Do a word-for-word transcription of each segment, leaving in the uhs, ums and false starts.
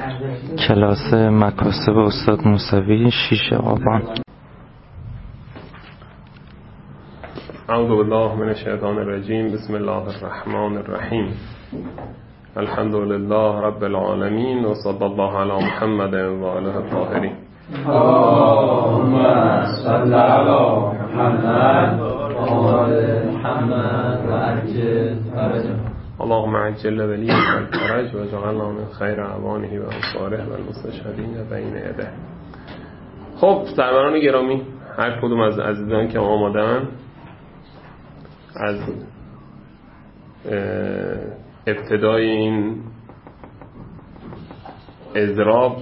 کلاس مکاسب استاد موسوی شش آبان. اعوذ بالله من الشیطان الرجیم. بسم الله الرحمن الرحیم. الحمد لله رب العالمین و صلی الله علی محمد و آله الطاهرین. اللهم صل علی محمد و آل محمد و عجل فرجه. اللهم عجل ولی الفرج و جعلنا من خیر اعوانه و انصاره و المستشهدین بین یده. خب سروران گرامی، هر کدوم از عزیزان که آمادن از ابتدای این اضراب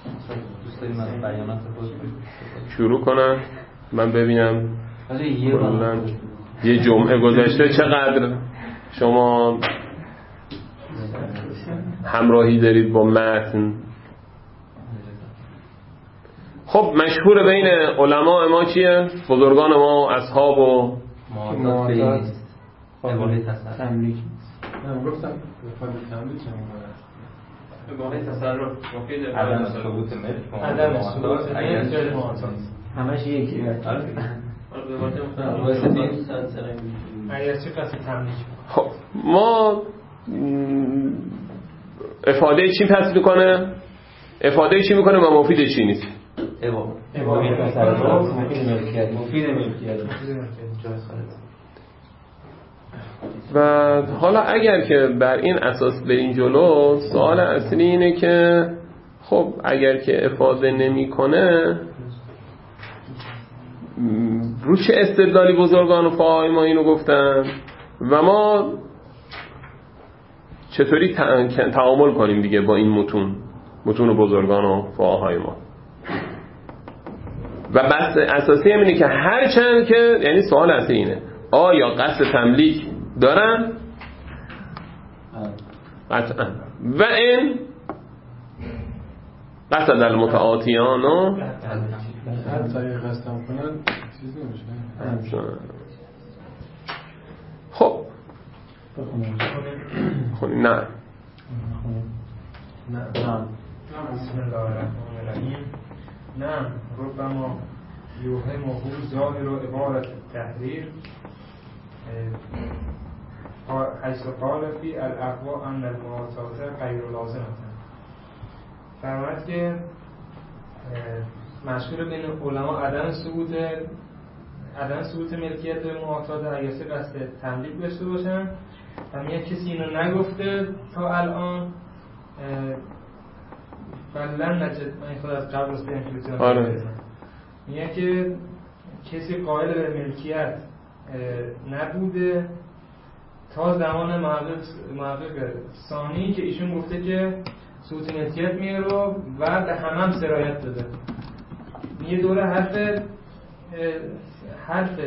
شروع کنن. من ببینم کلاً یه جمعه گذشته چقدر شما همراهی دارید با متن. خب مشهور بین علماء ما چیه؟ بزرگان ما اصحاب و معتاد قابل تملیک. من گفتم قابل تملیک قابل تصرف مفید عدم ثبوت ملک عدم ثبوت غیر معتاد همش یکیه. خب ما افاده چی پس میکنه؟ افاده چی میکنه و مفید چی نیست؟ افاده تصرف مفید ملکیت مفید ملکیت. و حالا اگر که بر این اساس بریم جلو، سوال اصلی اینه که خب اگر که افاده نمیکنه رو چه استدلالی بزرگان و فقهای ما اینو گفتن و ما چطوری تعامل کنیم دیگه با این متون متون بزرگان و فقهای ما. و بحث اساسی هم اینه که هر چند که یعنی سوال اصلی اینه آیا قصد تملیک دارن؟ قطعا. و این قصد المتعاطیان و هر طریق قصدم کنن چیز نمیشه. خب خب نه نه بسم الله الرحمن الرحیم. نعم ربما یوهمه ظاهر و عبارت تحریر حیث قال فی الاقوا ان المعاطات غیر لازمه. فرماید که مشهور بین علما عدم ثبوت عدم ثبوت ملکیت معاطات اگر سه قصد تملیک داشته باشن و میگه کسی اینو نگفته تا الان بلن نجد. من خود از قبل راسته انفلیتیون آره. میگه که کسی قائل به ملکیت نبوده تا زمان محقق ثانی که ایشون گفته که ثبوت ملکیت میاره و به همه هم سرایت داده. یه دوره حرف حرف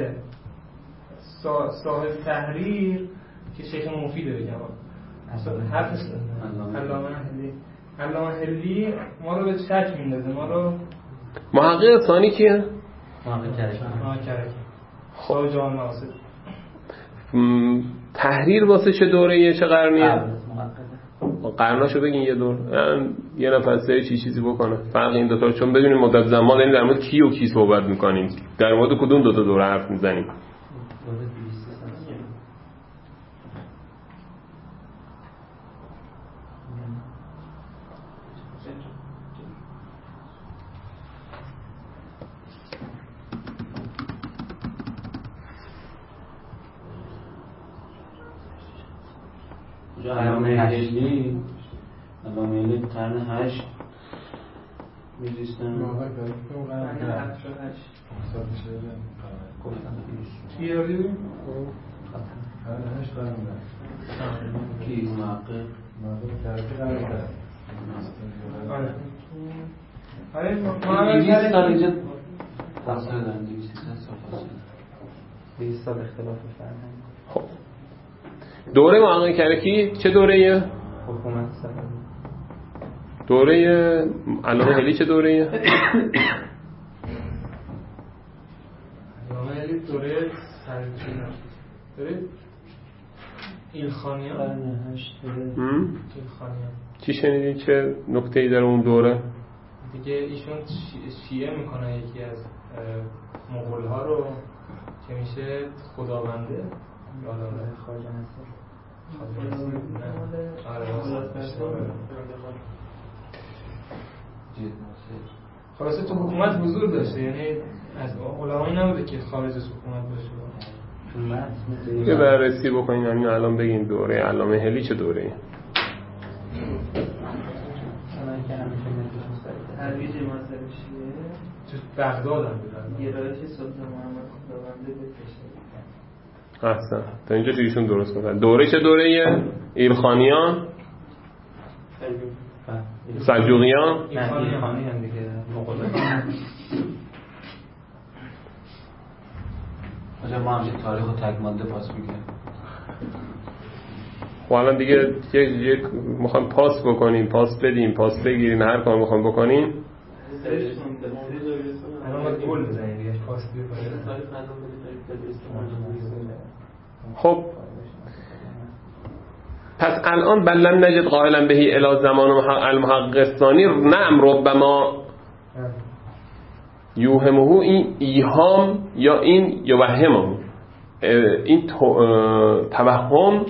صاحب تحریر که شیخ مفیده بگم حرف علامه هلی علامه هلی ما رو به شک میندازه. ما رو محقق ثانی کیه؟ محقق کرکی محقق کرکی خب جان ناصر. تحریر واسه چه دوره‌ایه؟ چه قرنیه؟ قرناشو بگین یه دور یه نفر سه چی چیزی بکنه فرق این دوتا رو چون بدونیم مدت زمان یعنی در مورد کی و کی صحبت میکنیم، در مورد کدوم دوتا دوره حرف میزنیم. علامه هشتی علامه هشتی قرن هشت میزیستن موقع که اون قرن هشت گفتن چی یادی بودیم؟ قرن هشت قرن هشت کی محقق موقع کرکی قرن هشت. آره آره دویست سال اینجا فاصله دارن. دویست سال فاصله دویست سال اختلاف فرهنگ. خب دوره محقق کرکی چه دوره‌ایه؟ حکومت سر دوره علامه هلی چه دوره‌ایه؟ علامه هلی دوره سرچینه دوره ایلخانیان. قرن هشت ایلخانیان چی شنیدین چه نکته‌ای داره اون دوره؟ دیگه ایشون شیعه میکنه یکی از مغول‌ها رو که میشه خداونده یادآور خواجه نصر خلاصه تو حکومت حضور داشته، یعنی از علمایی نبوده که خارج از حکومت باشه. یه بررسی بکنین همین الان بگین دوره علامه هلی چه دوره‌ای؟ ترویج مذهب شیعه تو بغداد هم بودن. گرایش سلطان محمد خداونده به کشور. احسن. تا اینجا چیزشون درست کنن. دوره چه دوره‌ایه؟ ایلخانیان؟ سلجوقیان؟ ایلخانیان دیگه. مغولان. آجا ما همچه تاریخ و تکمانده پاس میکنیم. خب الان دیگه یک میخوایم پاس بکنیم، پاس بدیم، پاس بگیریم، هر کار میخوایم بکنیم. الان باید گل بزنیم دیگه، پاس بکنیم. خب پس الان بل لم نجد قائلا بهی الی زمان المحقق ثانی، نعم ربما یوهمه، این ایهام یا این یوهمه، این توهم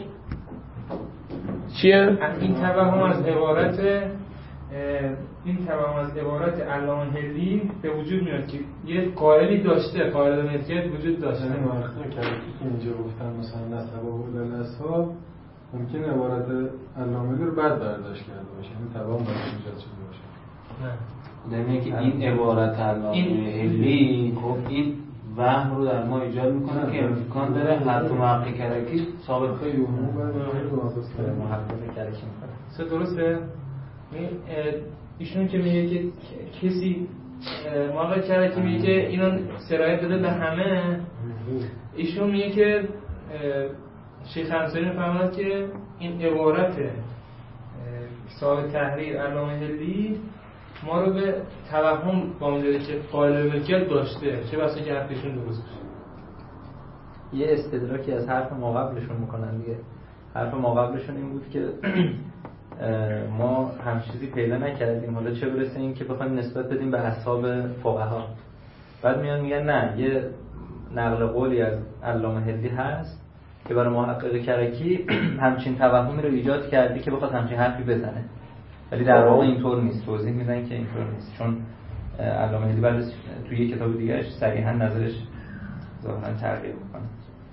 چیه؟ این توهم از عبارت این توهم از عبارت علامه هلی به وجود میاد که یه قائلی داشته، قائل ملکیت وجود داشته. یعنی مارخون که اینجا گفتن مثلا نسبه بود للاسباب، ممکن عبارت علامه هلی رو بعد برداشت کرده باشه، این توهم باید ایجاد شده باشه. نه یعنی که این عبارت علامه هلی خب این وهم رو در ما ایجاد میکنه که امکان داره حتی محقق کرکی ثابت خیلی اون بعد محقق کرکی میکنه. سه درسته؟ ایشون که میگه که کسی محقق کرکی میگه که اینو سرایت بده به همه، ایشون میگه که شیخ انصاری میفرماید که این عبارت صاحب تحریر علامه هلی ما رو به توهم وام داده که قائل ملکیت داشته، چه بسا که حرفشون درست بشه. یه استدراکی از حرف ما قبلشون میکنن دیگه. حرف ما قبلشون این بود که ما هم چیزی پیدا نکردیم، حالا چه برسه این که بخوایم نسبت بدیم به اصحاب فقها. بعد میان میگن نه، یه نقل قولی از علامه هلی هست که برای محقق کرکی همچین توهمی رو ایجاد کردی که بخواد همچین حرفی بزنه، ولی در واقع اینطور نیست. توضیح میدن که اینطور نیست، چون علامه هلی بعد توی یک کتاب دیگه‌اش صریحا نظرش ظاهرا تغییر میکنه.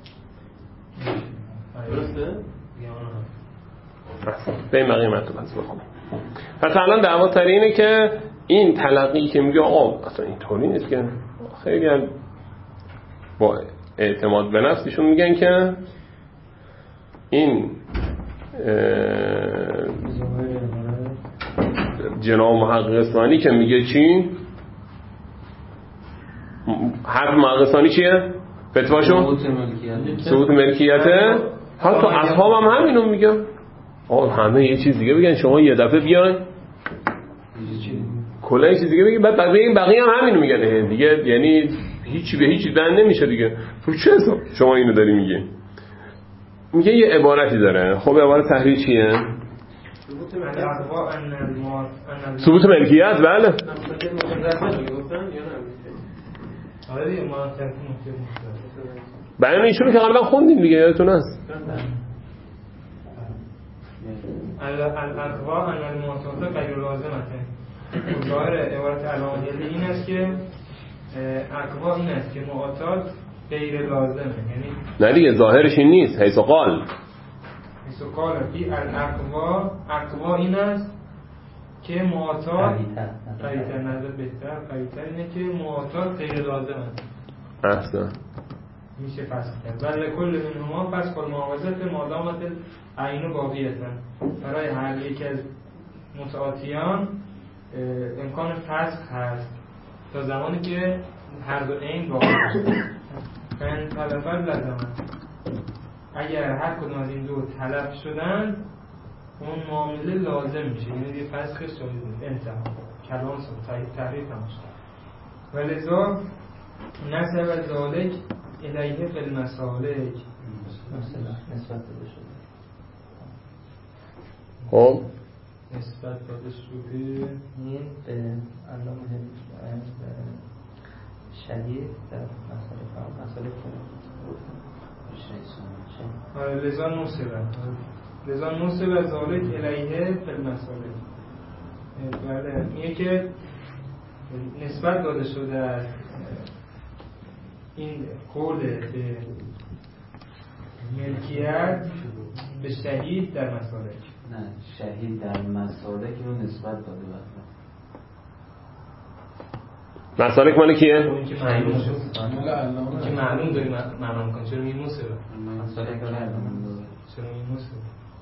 درسته؟ به این بقیه مطلب هست بخونم. پس الان دعوا سر اینه که این تلقی که میگه آقا اصلا اینطوری نیست، که خیلی هم با اعتماد به نفسشون میگن که این جناب محقق ثانی که میگه چی؟ حرف محقق ثانی چیه؟ فتواشون؟ ثبوت ملکیته. حتی اصحاب هم همینو میگن. آه همه یه چیز دیگه بگن، شما یه دفعه بیان کلا یه چیز دیگه بگید، بعد بقیه بقیه هم همینو میگن دیگه. یعنی هیچی به هیچی بند نمیشه دیگه. تو چه حساب شما اینو داری میگی؟ میگه یه عبارتی داره. خب عبارت تحریر چیه؟ ثبوت ملکیت. بله بیان ایشونو که قبلا خوندیم دیگه، یادتون هست. الاقوا ان المعتاد غیر لازمته. ظاهر عبارت علامه هلی این است که اقوا این است که معتاد غیر لازمه، یعنی نه دیگه ظاهرش این نیست. حیث قال حیث قال فی الاقوا، اقوا این است که معتاد قوی‌تر، نظر بهتر قوی‌تر اینه که معتاد غیر لازمه. احسن. میشه فصل کرد. ولی کل منهما پس کل معاوضت مادامت عینو باقیتن. برای هر یک از متعاطیان امکان فسخ هست تا زمانی که هر دو عین باقی باشه. فن تلفر لازمه، اگر هر کدوم از این دو تلف شدن اون معامله لازم میشه، یعنی دیگه فسخش شده انتها کلام صحیح تحریر تماش. ولذا نسب ذالک الیه فی المسالک خب نسبت داده شده این به علامه شهید در مسئله فهم مسئله آره لذا نصبه لذا نصبه ذالک الیه فی المسائل. بله میگه که نسبت داده شده از این قول به ملکیت به شهید در مسالک. نه شهید در مسالک رو نسبت داده بخدا. مسالک مال کیه؟ اون که معلوم شد اون که معلوم داری معنا میکنه. چرا این موسه مسالک رو علامه داره. چرا این موسه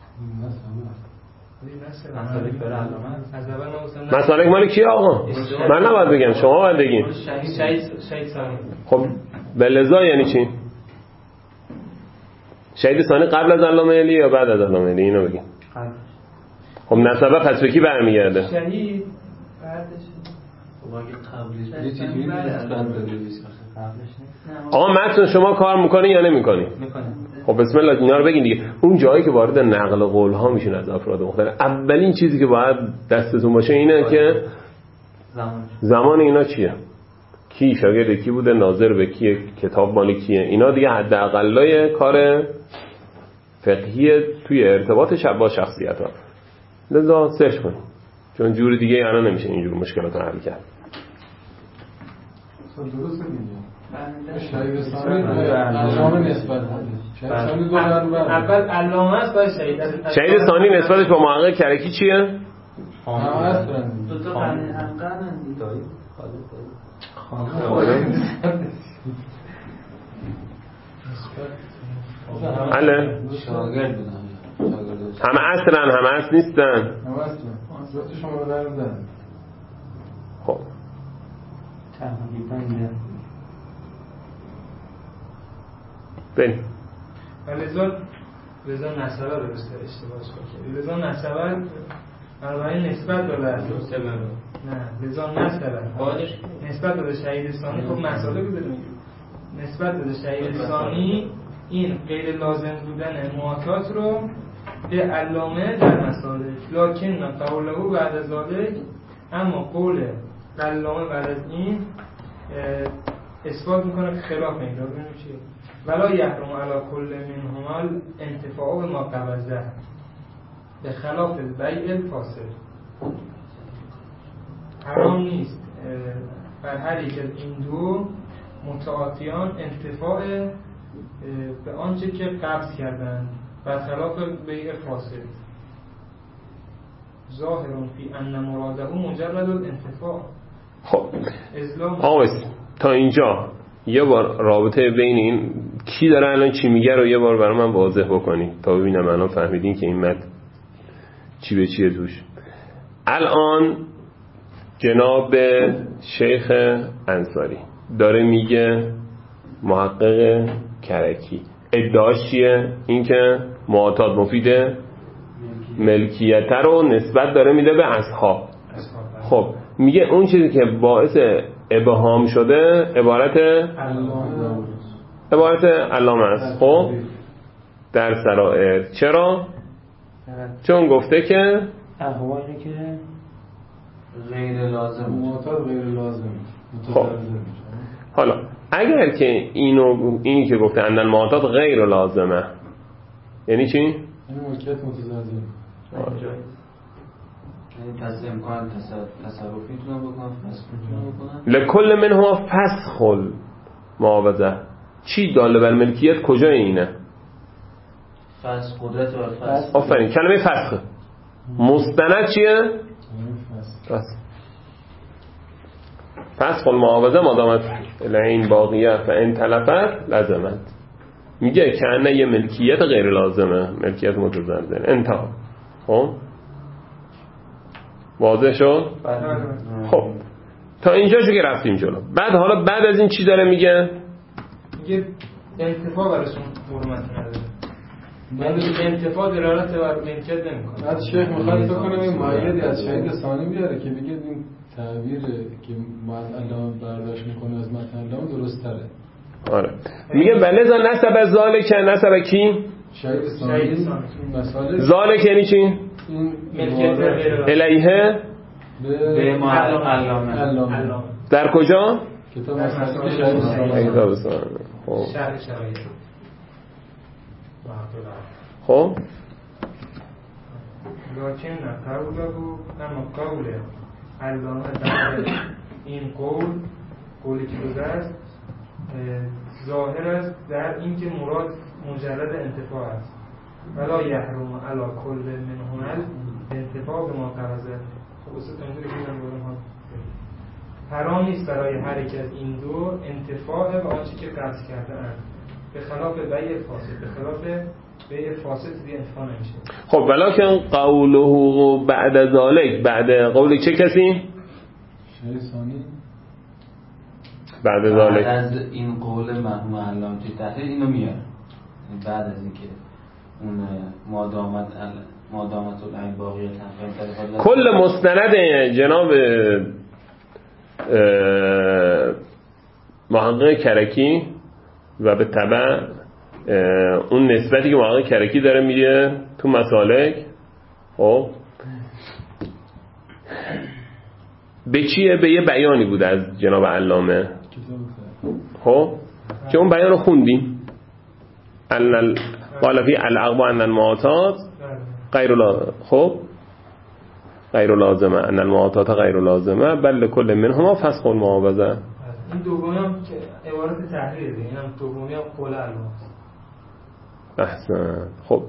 مسالک مال کیه آقا؟ من نباید بگم شما باید بگین. شهید ثانی. خب بلذا یعنی چی؟ شهید ثانی قبل از علامه علی یا بعد از علامه علی؟ اینو بگین. خب نسبه پس به کی برمیگرده؟ شهید بعدش آقا متن شما کار میکنی یا نمیکنی؟ خب بسم الله اینا رو بگین دیگه. اون جایی که وارد نقل قول ها میشین از افراد مختلف، اولین چیزی که باید دستتون باشه اینه که زمان اینا چیه، کی شاگرد کی بوده، ناظر به کیه، کتاب مال کیه. اینا دیگه حداقلای کار فقهی توی ارتباط با شخصیت ها. لذا سرچ کنید چون جور دیگه الان نمیشه اینجور مشکلات رو حل کرد. درسته دیگه. شهید ثانی علامه نسبت شهید ثانی دو اول علامه است باید شهید. شهید ثانی نسبتش با محقق کرکی چیه؟ همه هستن دو تا قرن هم قرن دیدایی حاله شاگرد بودن همه اصلن همه اصل نیستن همه اصلن دو تا شما در زن. خب تقریبا بریم. لذا لذا نسبه رو بسته اشتباهش کنید. لذا نسبه بنابراین نسبت داده است. نه لذا نسبه نسبت داده شهید ثانی. خب مسئله رو بدونید نسبت داده شهید ثانی این غیر لازم بودن معاطات رو به علامه در مسالک. لکن قوله بعد از ذالک، اما قول علامه بعد از این اثبات میکنه که خلاف این رو. ببینیم چیه. ولا یحرم علی کل منهما انتفاع به ما قبضه به خلاف البیع الفاسد. حرام نیست بر هر یک از این دو متعاطیان انتفاع به آنچه که قبض کردند برخلاف بیع فاسد. ظاهرون فی ان مراده مجرد الانتفاع. خب آقا تا اینجا یه بار رابطه بین این کی داره الان چی میگه رو یه بار برای من واضح بکنی تا ببینم الان فهمیدین که این متن چی به چیه توش. الان جناب شیخ انصاری داره میگه محقق کرکی ادعاش چیه؟ این که معاطات مفید ملکیت رو نسبت داره میده به اصحاب. خب میگه اون چیزی که باعث ابهام شده عبارت عبارت علامه است. خب در سرائر چرا؟ چون گفته که احوالی که غیر لازم معاطات غیر لازم. خب حالا اگر که اینو اینی که گفته اندن معاطات غیر لازمه یعنی چی؟ این ملکیت متزلزل. یعنی پس امکان تصرف میتونم بکنم پس میتونم بکنم لکل منها فسخ معاوضه. چی داله بر ملکیت کجای اینه؟ فسخ قدرت و فسخ. آفرین کلمه فسخ. مستند چیه؟ فسخ. فسخ المعاوضه مادامت العین باقیه فان تلفت لزمت. میگه که انه یه ملکیت غیر لازمه ملکیت متزلزل. انتها. خب واضح شد؟ خب تا اینجا شو که رفتیم جلو. بعد حالا بعد از این چی داره میگه؟ میگه انتفاع براشون حرمت نداره. یعنی انتفاع دلالت بر ملکیت نمیکنه. بعد شیخ میخواد بکنه این مایدی از شهید ثانی بیاره که بگه این تعبیر که علامه برداشت میکنه از متن علامه درست تره. آره میگه بلذا نسب ذالک نسب کی؟ شهید ثانی مسائل ذالک یعنی چی؟ این ملکیت غیر الیه به ما علامه علامه در کجا؟ کتاب مسائل که شهید ثانی کتاب ثانی. خب شرح شرایط خب لکن قوله اما قول علامه در این قول قولی که بوده است ظاهر است در اینکه مراد مجرد انتفاع است ولا یحرم علی کل منهما انتفاع به ما قرضه. خب اصلا اینجوری که من بودم حرام نیست برای هر یک از این دو انتفاع به آنچه که قرض کرده اند، به خلاف بیع فاسد. به خلاف بیع فاسد دیگه انتفاع نمیشه. خب ولکن قوله بعد ذالک، بعد قول چه کسی؟ شهید ثانی بعد بعد ذالک از این قول مرحوم علامه تحریر اینو میاره، بعد از اینکه اون مادامت مادامت العین باقی تنفیذ کل مستند جناب محقق کرکی و به تبع اون نسبتی که محقق کرکی داره میگه تو مسالک، خب به چیه؟ به یه بیانی بوده از جناب علامه، خب که اون بیان رو خوندیم، ان قال فی الاغبا ان المعاطات غیر لازمه، خب غیر لازمه، ان المعاطات غیر لازمه بل کل منهما فسخ المعاوضه. این دومی هم که عبارت تحریر دیگه، این هم دومی هم قول علامه. احسن. خب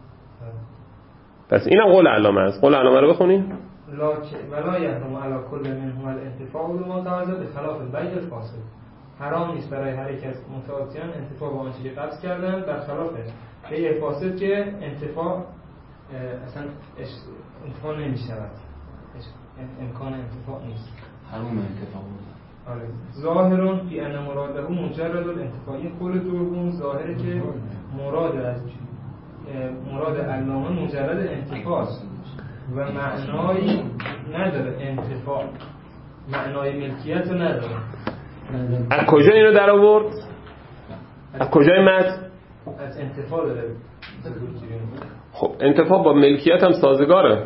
پس اینم قول علامه است. قول علامه رو بخونیم. ولا یحرم علی کل منهما الانتفاع بالمتعاضد به خلاف البیع الفاسد. حرام نیست برای هر یک از متعاضدان انتفاع با آنچه که قبض کردن، برخلاف بیع فاسد که انتفاع اصلا انتفاع نمی‌شود، امکان انتفاع نیست. حرام انتفاع بود. آره. ظاهرون فی ان مراده مجرد الانتفاع. این قول دوم ظاهره که مراد از مراد علامه مجرد انتفاع است و معنایی نداره. انتفاع معنای ملکیت رو نداره. از کجا اینو در آورد؟ از کجای متن؟ از انتفاع داره. خب انتفاع با ملکیت هم سازگاره.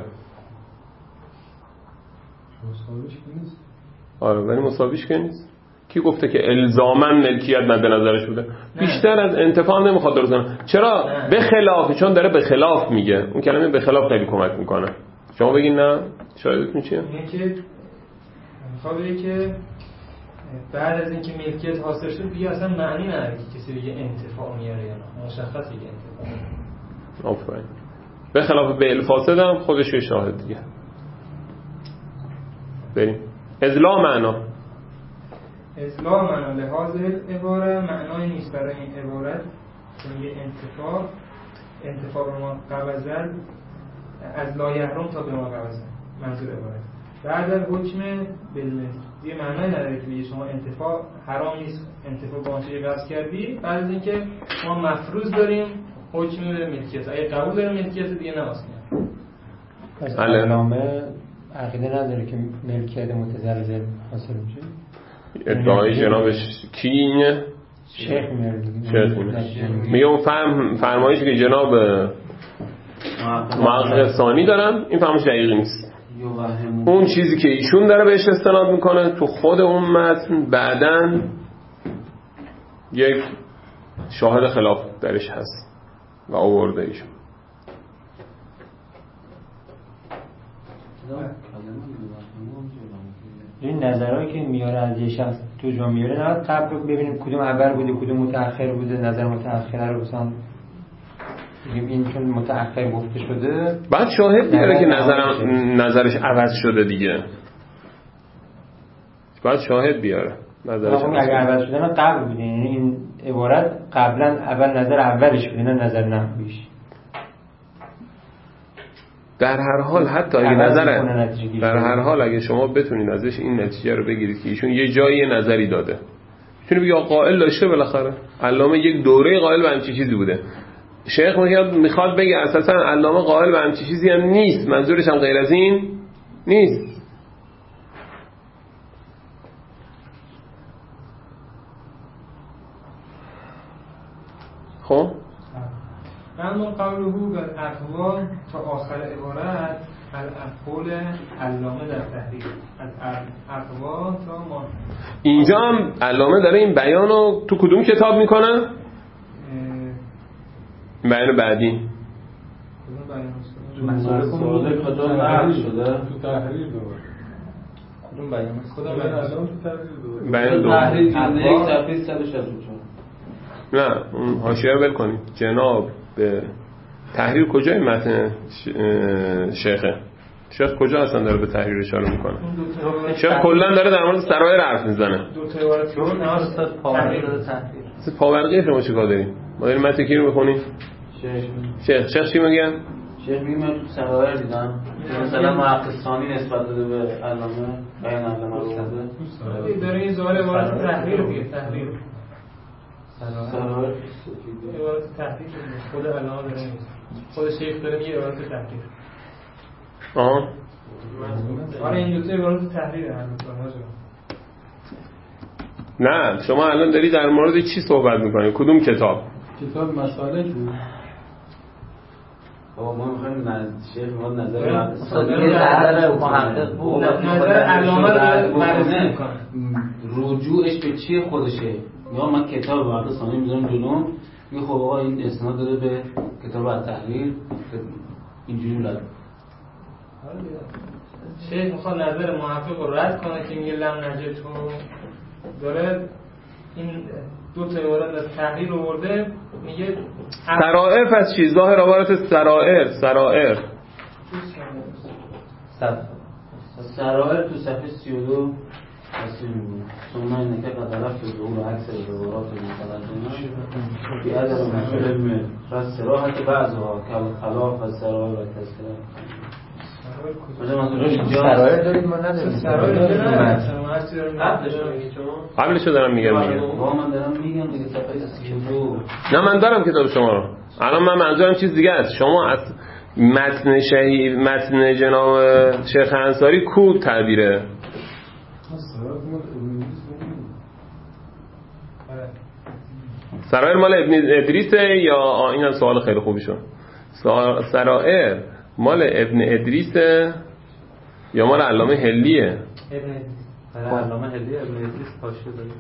مساویش که نیست. آره ولی مساویش که نیست. کی گفته که الزاماً ملکیت مد نظرش بوده؟ بیشتر از انتفاع نمیخواد درست کنه. چرا؟ به خلاف، چون داره به خلاف میگه. اون کلمه به خلاف خیلی کمک میکنه. شما بگین نه؟ شایدتون چیه؟ اینه که میخواد بگه که بعد از اینکه ملکیت حاصل شد دیگه اصلا معنی نداره که کسی بگه انتفاع میاره یا نه، مشخصه که انتفاع. آفرین. به خلاف بیع فاسد هم خودش یه شاهد دیگه. بریم. ازلا معنا. ازلا معنا لحاظ عباره معنای نیست برای این عبارت که میگه انتفاع انتفاع به ما قبضن از لا یحرم تا به ما قبضن. منظور عبارت بعد از حکم بالملک دیگه معنای نداره که بگه شما انتفاع حرام نیست، انتفاع با آنچه قبض کردی. بعد از اینکه ما مفروض داریم حکم ملکیت، اگه قبول داریم ملکیت دیگه نه اصلا. پس علامه عقیده نداره که ملکیت متزلزل حاصل میشه. ادعای جنابش کی اینه؟ شیخ میاره دیگه. شیخ میگه اون فهم فرمایشی که جناب محقق ثانی دارن این فهمش دقیقی نیست. اون چیزی که ایشون داره بهش استناد میکنه تو خود اون متن بعدن یک شاهد خلاف درش هست و آورده ایشون. این نظرهایی که میاره از یه شخص تو جا میاره نه قبل ببینیم کدوم اول بوده کدوم متأخر بوده، نظر متأخره رو بسان بگیم این چون متأخر گفته شده بعد شاهد بیاره که نظرم نظرش عوض شده دیگه. بعد شاهد بیاره نظرش اگر عوض شده نه قبل بوده، یعنی این عبارت قبلا اول نظر اولش بوده نه نظر نهاییش. در هر حال حتی اگه نظر در هر حال اگه شما بتونید ازش این نتیجه رو بگیرید که ایشون یه جایی نظری داده، میتونی بگی قائل داشته بالاخره علامه یک دوره قائل به همچین چیزی بوده. شیخ میخواد بگه اساسا علامه قائل به همچین چیزی هم نیست، منظورش هم غیر از این نیست. من اما قوله بالاقوا تا آخر عبارت القول علامه در تحریر از اقوا تا ما. اینجا هم علامه داره این بیانو تو کدوم کتاب میکنه؟ بیان بعدی مسائل کجا نقل شده؟ تو تحریر دوباره کدوم بیان است؟ خدا الان تو تحریر دوباره بیان دو تحریر جلد یک صفحه صد و شصت و چهار. نه اون حاشیه رو ول کنید. جناب به تحریر کجای متن شیخه؟ شیخ کجا اصلا داره به تحریر اشاره میکنه؟ شیخ کلا داره در مورد سرایر حرف میزنه. دو تا عبارت رو نه پاورقی داره تحریر. پاورقی شما چیکار دارید؟ ما داریم متن کی رو میخونیم؟ شیخ شیخ چی میگن؟ شیخ میگه من تو سرایر دیدم مثلا محقق ثانی نسبت داده به علامه بیان علامه رو بوده. داره این ظاهر عبارت تحریر میگه تحریر. سرایر عبارت تحریر خود علامه داره میگه. خود شیخ داره میگه عبارت تحریر. آها. آره این دو تا عبارت تحریر هم نه شما الان داری در مورد چی صحبت میکنی؟ کدوم کتاب؟ کتاب مسائل بود. بابا ما میخوایم نظر شیخ ما نظر نظر محقق بود نظر علامه رو بررسی میکنه. رجوعش به چیه خودشه؟ یا من کتاب محقق ثانی میذارم جلوم میگه خب آقا این اسناد داره به کتاب التحریر اینجوری لازم. شیخ میخواد نظر محقق رو رد کنه که میگه لم نجدهو داره این دو تا عبارت از تحریر آورده میگه سرائر پس چی؟ ظاهر عبارت سرائر سرائر سرائر تو صفحه سی و دو تصویر میبونه ثم اینکه قد علفت ظهور اکثر عبارات متقدمه بی ادب و مشهور علم و صراحت بعضها که خلاف و سرائر و تذکره. سرائر دارید ما نداریم. سرائر داریم قبلشو دارم میگم میگم من دارم میگم دیگه صفحه سی و دو. نه من دارم کتاب شما رو. الان من منظورم چیز دیگه است. شما از متن شهید متن جناب شیخ انصاری کو تعبیره؟ سرائر مال ابن ادریسه یا اینم سوال خیلی خوبی شد. سرائر مال ابن ادریسه یا مال علامه هلیه؟ ابن ادریس. علامه هلیه ابن ادریس حاشیه داره.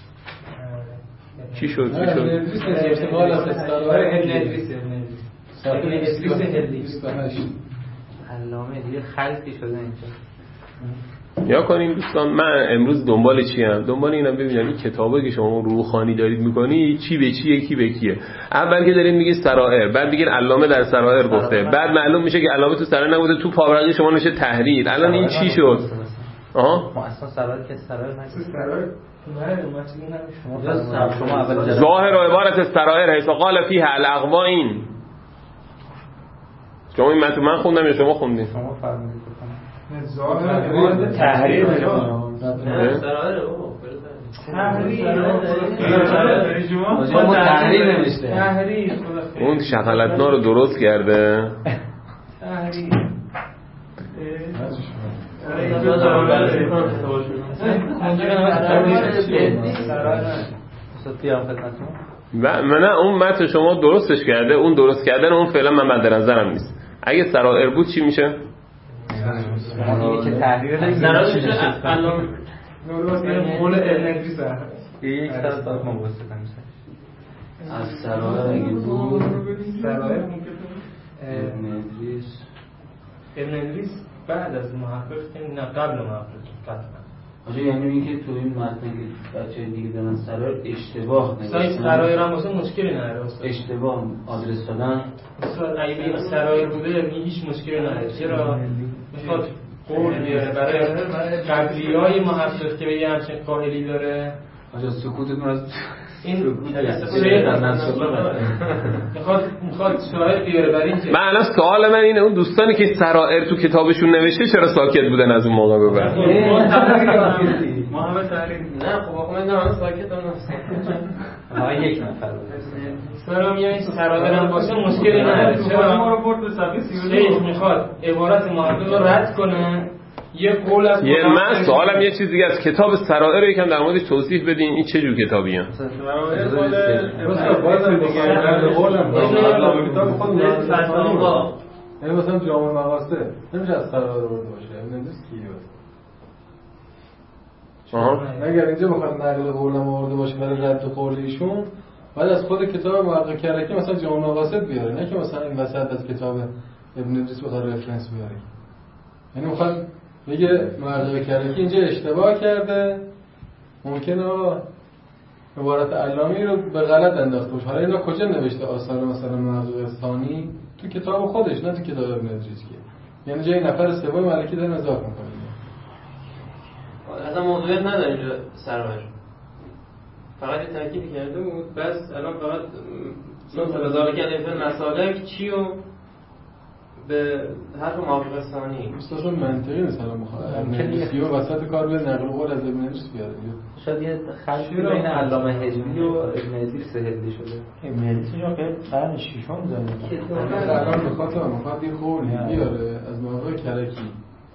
چی شد؟ چی شد؟ ابن ادریس احتمال است سرائر ابن ادریس ابن ادریس ابن ادریس هلی. علامه هلیه خلطی شده اینجا. یا کنیم دوستان من امروز دنبال چی هم؟ دنبال اینم ببینم این کتابایی که شما روحانی دارید میکنی چی به چیه کی به کیه. اول که دارید میگید سرائر بعد میگید علامه در سرائر گفته بعد معلوم میشه که علامه تو سرائر نگفته تو پاورقی شما نشه تحریر. الان این چی شد؟ آها ما اصلا سرائر که سرائر نگید سرائر نه ما چیزی شما اول ظاهر و عبارت سرائر حیث قال فیها الاقوا این شما این متن من خوندم یا شما خوندین؟ شما فرمودید ظاهر عبارت تحریر نه سرائر بابا تحریر شما تحریر نوشته تحریر اون شغلتنا رو درست کرده تحریر من نه اون متن شما درستش کرده اون درست کردن اون فعلا من مد نظرم نیست. اگه سرائر بود چی میشه؟ که تحریر سرائر میشه علامه درست مول ابن ادریس یک سال بعد ما واسه میشه از سرائر اگه بود سرائر ممکن ابن ادریس ابن ادریس بعد از محقق نه قبل محقق قطعا. آجا یعنی اینکه تو این متن که بچه دیگه دارن سرائر اشتباه نوشتن سایت سرائر هم واسه مشکلی نداره اشتباه آدرس دادن اگه بگیم سرائر بوده یعنی هیچ مشکلی نداره. چرا میخواد قول بیاره برای قبلی های محقق که بگه همچین قائلی داره. آجا سکوتتون از این میخواد میخواد شاهد بیاره برای اینکه من الان سوال من اینه اون دوستانی که سرائر تو کتابشون نوشته چرا ساکت بودن از اون موقع به بعد؟ ما همه تحریر نه خب آقا من نه ساکت هم نستم ها یک نفر سلام یعنی سرائر هم باشه مشکلی نداره. چرا ما رو برد به صفحه سی و دو شیخ میخواد عبارت محقق رو رد کنه یه قول از یه من سوالم یه چیز دیگه است. کتاب سرائر رو یکم در موردش توضیح بدین. این چه جور کتابیه؟ سرائر مال بازم دیگه در قولم علامه کتاب خود فتاوا، یعنی مثلا جامع مقاصد نمیشه از سرائر آورده باشه. نمیدونست کیه آها. اگر اینجا بخواد نقل قولم آورده باشه برای رد قول ایشون، بعد از خود کتاب محقق کرکی مثلا جامع مقاصد بیاره، نه که مثلا این وسط از کتاب ابن ادریس بخواد رفرنس بیاره. یعنی میخواد بگه محقق کرکی اینجا اشتباه کرده، ممکنه عبارت علامی رو به غلط انداخته باشه. حالا اینا کجا نوشته آثار مثلا محقق ثانی؟ تو کتاب خودش، نه تو کتاب ابن ادریس که. یعنی جای نفر سوم ملکی داره اضافه میکنه. اصلا موضوعیت نداره اینجا سرائر، فقط یه تاکید کرده بود بس. الان فقط مثلا ذالک الف مسالک چی و به حرف موافق ثانی اصلا منطقی نیست. الان مخاطب یا وسط کار به نقل قول از ابن ادریس بیاره. شاید یه خلطی بین علامه حجوی و ابن ادریس هندی شده. ابن ادریس یا که قرن ششم زده. الان مخاطب مخاطب یه قولی بیاره از موافق کرکی.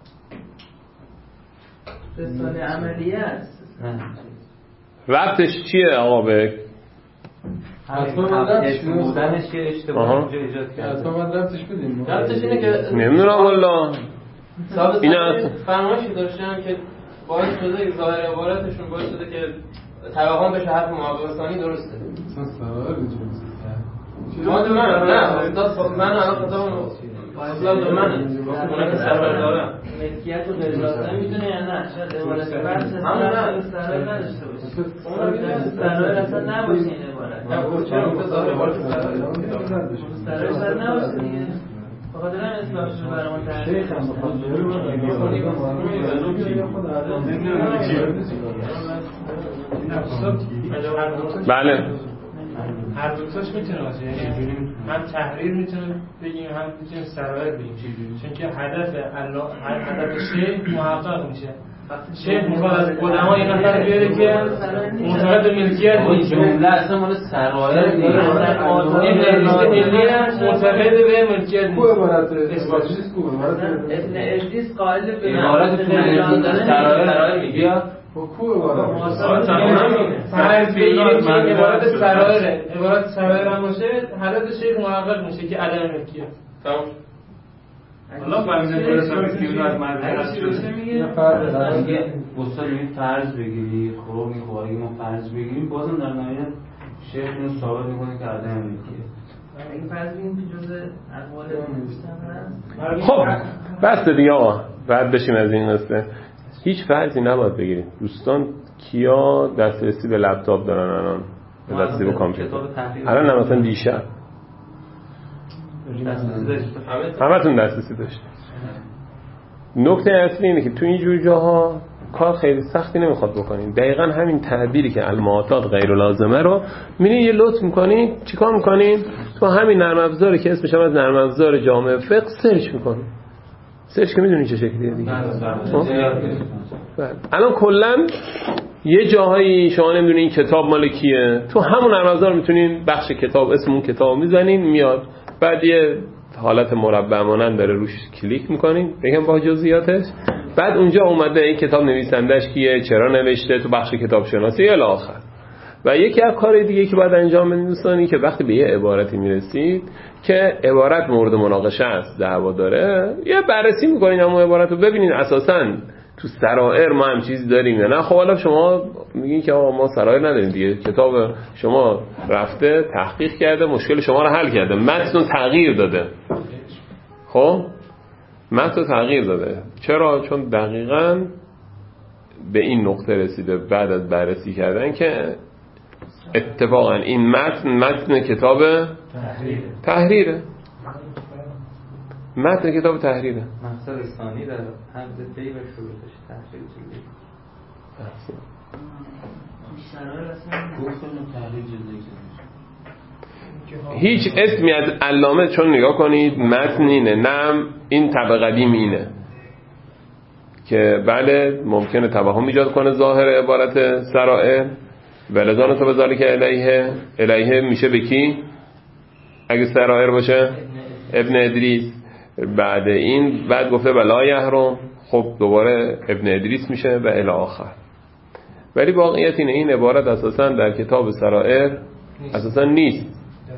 رساله عملیه است. ربطش چیه آقا به حتما من ربطش بودنش که اشتباه اینجا ایجاد کرده. حتما من ربطش بدیم. ربطش اینه که نمیدونم والله اینا فرمایشی داشتن که باعث شده ظاهر عبارتشون باعث شده که توهم بشه حرف محقق ثانی درسته. اصلا سوال اینجوریه. من من نه استاد من الان خودم اصلا من من سرور دارم ملکیت و غیر نمیدونه یا نه؟ شاید عبارت بحث همون نه سرور نداشته باشه. اون میگه سرور اصلا نباشه این عبارت. نه چرا به ظاهر عبارت سرور سرور سرور نباشه دیگه. بخاطر این اصلاح شده برای ما تحقیق شیخ هم بخواد بله هر دو تاش میتونه باشه، یعنی هم تحریر میتونه بگیم هم میتونه سرائر بگیم، چون که هدف الله هر هدف شیخ محقق میشه. شیخ میخواد از قدما یه نفر بیاره که معتقد به ملکیت نیست. جمله اصلا مال سرائر نیست. این ادریس ملی معتقد به ملکیت نیست. کو عبارت اثباتیست کو عبارت ابن ادریس قائل به عبارت تو سرائر میگه کو عبارت فرض بگیریم که عبارت سرائره، عبارت سرائر هم باشه حالت شیخ محقق میشه که عدم ملکیت. تمام. الله فهمیدن درست نیست که اون از مرد میگه فرض میگه استاد میگه فرض بگیری، خب میگه اگه ما فرض بگیریم بازم در نهایت شیخ اینو ثابت میکنه که عدم ملکیت. اگه فرض بگیریم که جزء اقوال نوشتن هست. خب بس دیگه آقا بعد بشیم از این قصه. هیچ فرضی نباید بگیریم. دوستان کیا دسترسی به لپتاپ دارن الان؟ به دسترسی به کامپیوتر الان نه مثلا دیشب همتون دسترسی داشتید. نکته اصلی اینه که تو اینجور جاها کار خیلی سختی نمیخواد بکنین. دقیقا همین تعبیری که المعتاد غیر لازمه رو میرین یه لطف میکنین. چیکار میکنین؟ تو همین نرم افزاری که اسمش هم از نرم افزار جامع فقه سرچ میکنین. سرچ که میدونین چه شکلیه دیگه. الان کلا یه جاهایی شما نمیدونین کتاب مال کیه، تو همون نرم افزار میتونین بخش کتاب اسم اون کتاب میزنین میاد، بعد یه حالت مربع مانند داره روش کلیک میکنین بگم با جزئیاتش، بعد اونجا اومده این کتاب نویسندش کیه، چرا نوشته، تو بخش کتاب شناسی الی آخر. و یکی از کارهای دیگه که باید انجام بدید دوستان این که وقتی به یه عبارتی میرسید که عبارت مورد مناقشه است، دعوا داره، یه بررسی میکنین همون عبارت رو ببینین اساساً تو سرائر ما هم چیزی داریم یا نه. خب حالا شما میگین که آقا ما سرائر نداریم دیگه، کتاب شما رفته تحقیق کرده مشکل شما رو حل کرده، متن تغییر داده. خب متن تغییر داده چرا؟ چون دقیقاً به این نقطه رسیده بعد از بررسی کردن که اتفاقا این متن متن کتاب تحریره تحریره متن کتاب تحریره. مقصد ثانی در حمد پی و شروطش تحریر جلوی هیچ اسمی از علامه چون نگاه کنید متن اینه، نه این طبع قدیم اینه که بله ممکنه توهم ایجاد کنه ظاهر عبارت سرائر ولذا نسبت ذالک الیه الیه میشه به کی اگه سرائر باشه؟ ابن ادریس. بعد این بعد گفته بلا یحرم خب دوباره ابن ادریس میشه و الی آخر. ولی واقعیت اینه این عبارت اساسا در کتاب سرائر اساسا نیست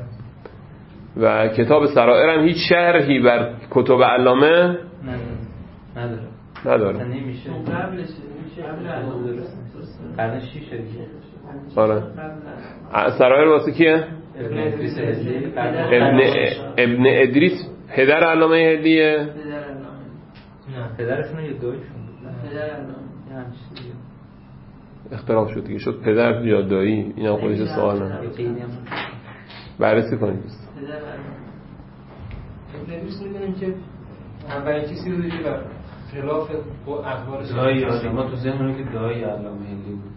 و کتاب سرائر هم هیچ شرحی بر کتب علامه نداره نداره. نمیشه قبلش میشه قبل قرن شیشه دیگه. آره سرائر واسه کیه؟ ابن ادریس هلی. ابن ابن ادریس پدر علامه هلیه. پدر علامه نه پدرشون یه دویشون بود. پدر علامه یه همچین دیگه. اختلاف شد دیگه شد پدر یا دایی اینا خودش سوال نه. بررسی کنید. پدر علامه ابن ادریس میدونیم که اولین چیزی رو دیگه بر خلاف اخبار دایی ما تو ذهنمون که دایی علامه هلی بود.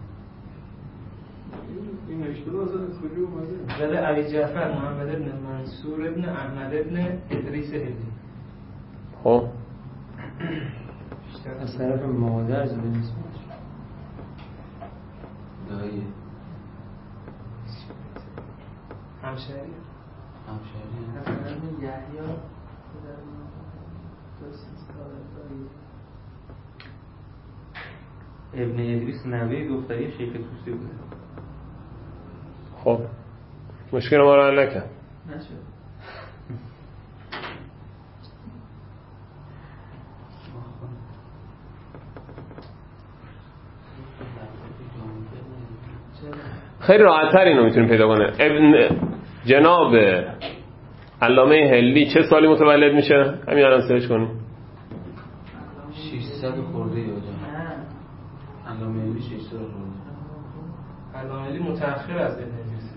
این اشتباه از کجا اومده؟ زده علی جعفر محمد ابن منصور ابن احمد ابن ادریس هلی. خب از طرف مادر زده نیست دایی همشهری همشهری مثلا یحیی پدر دوست دایی ابن ادریس نوه دختری شیخ طوسی بوده. خب مشکل ما رو حل نکرد. نشد. خیلی راحت‌تر اینو میتونیم پیدا کنه. ابن جناب علامه هلی چه سالی متولد میشه؟ همین الان سرچ کنیم. ششصد خورده یا جا علامه هلی ششصد خورده. علامه هلی متأخر از ابن ادریس.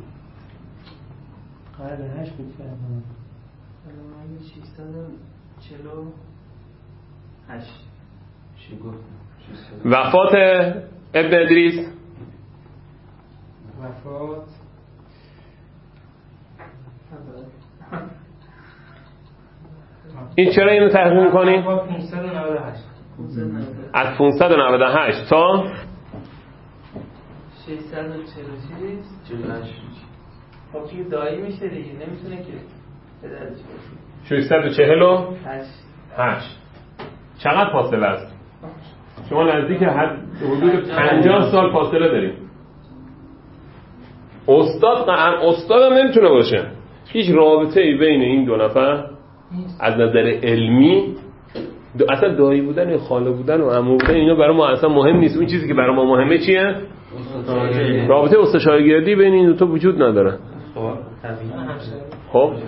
قرن هشت بود که علامه علامه ششصد و چهل و هشت. چی گفت؟ وفات ابن ادریس وفات این چرا اینو تحقیق می‌کنی؟ وفات پانصد و نود و هشت. از پانصد و نود و هشت تا ششصد و چهل و شش. چهل و هشت. خب که دایی میشه دیگه نمیتونه که پدرش باشه. ششصد و چهل و هشت. هشت. چقدر فاصله است؟ شما نزدیک حد حدود پنجاه سال فاصله داریم. استاد قهر استاد هم نمیتونه باشه. هیچ رابطه ای بین این دو نفر از نظر علمی دو اصلا دایی بودن یا خاله بودن و عمو بودن اینا برای ما اصلا مهم نیست. اون چیزی که برای ما مهمه چیه؟ رابطه استشاگردی بین این دو تا وجود نداره. خب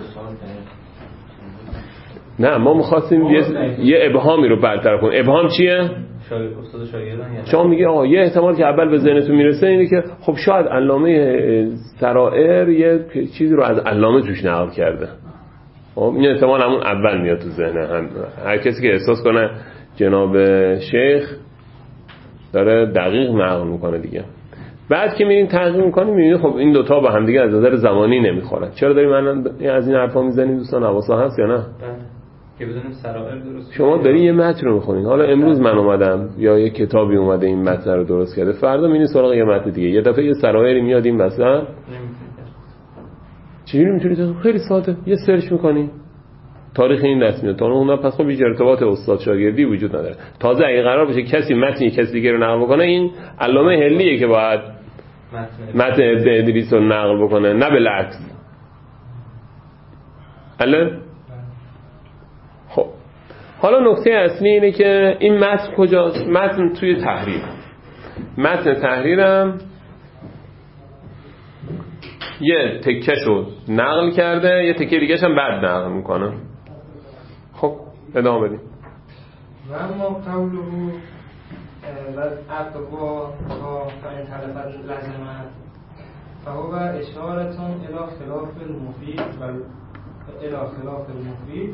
نه ما می‌خواستیم یه, یه ابهامی رو برطرف کنیم. ابهام چیه؟ شاگرد استاد شاگردان یعنی شما میگه آقا یه احتمال که اول به ذهنتون میرسه اینه که خب شاید علامه سرائر یه چیزی رو از علامه توش نقل کرده. خب این احتمال همون اول میاد تو ذهن هم. هر کسی که احساس کنه جناب شیخ داره دقیق نقل میکنه دیگه. بعد که میرین تحقیق میکنیم میبینید خب این دوتا با هم دیگه از نظر زمانی نمیخورن. چرا داریم الان از این حرفا میزنیم دوستان؟ حواسا هست یا نه؟ که بدونیم سرائر درست. شما داری یه متن رو میخونین. حالا امروز من اومدم یا یه کتابی اومده این متن رو درست کرده، فردا میرین سراغ یه متن دیگه، یه دفعه یه سرائری میاد این وسط. چجوری میتونید؟ خیلی ساده یه سرچ میکنی تاریخ این دست میاد تا اون پس خب هیچ ارتباط استاد شاگردی وجود نداره. تازه اگه قرار باشه کسی متنی کسی دیگه رو نقل بکنه این علامه هلیه که باید متن ابن ادریس رو نقل بکنه نه بالعکس. حالا خب حالا نکته اصلی اینه که این متن کجاست؟ متن توی تحریر. متن تحریرم یه تکهشو نقل کرده یه تکه دیگه‌ش هم بعد نقل میکنه. خب ادامه بدیم. و اما قوله و اقوا تا فإن تلفت لزمت فهو اشارتون الى خلاف المفید و الى خلاف المفید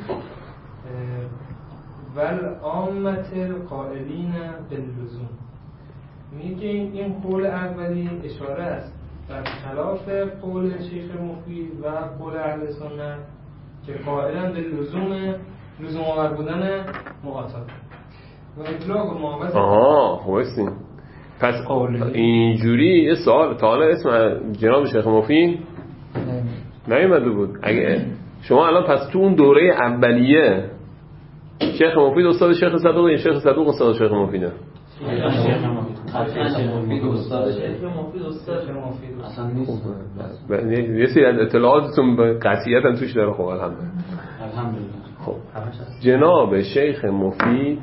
و العامة القائلین باللزوم. میگه این قول اولی اشاره است در خلاف قول شیخ مفید و قول اهل سنت که قائلن به لزوم لزوم آور بودن معاطات و اطلاق معاوض. آها خوبستین. پس اینجوری یه سوال تا حالا اسم جناب شیخ مفید نیومده بود. اگه شما الان پس تو اون دوره اولیه شیخ مفید استاد شیخ صدوق یا شیخ صدوق استاد شیخ مفیده؟ شیخ مفید استاد شیخ مفید استاد شیخ مفید اصلا نیست. یه سری از اطلاعاتتون به قطعیت هم توش داره. خب الحمدلله. الحمدلله. خب جناب شیخ مفید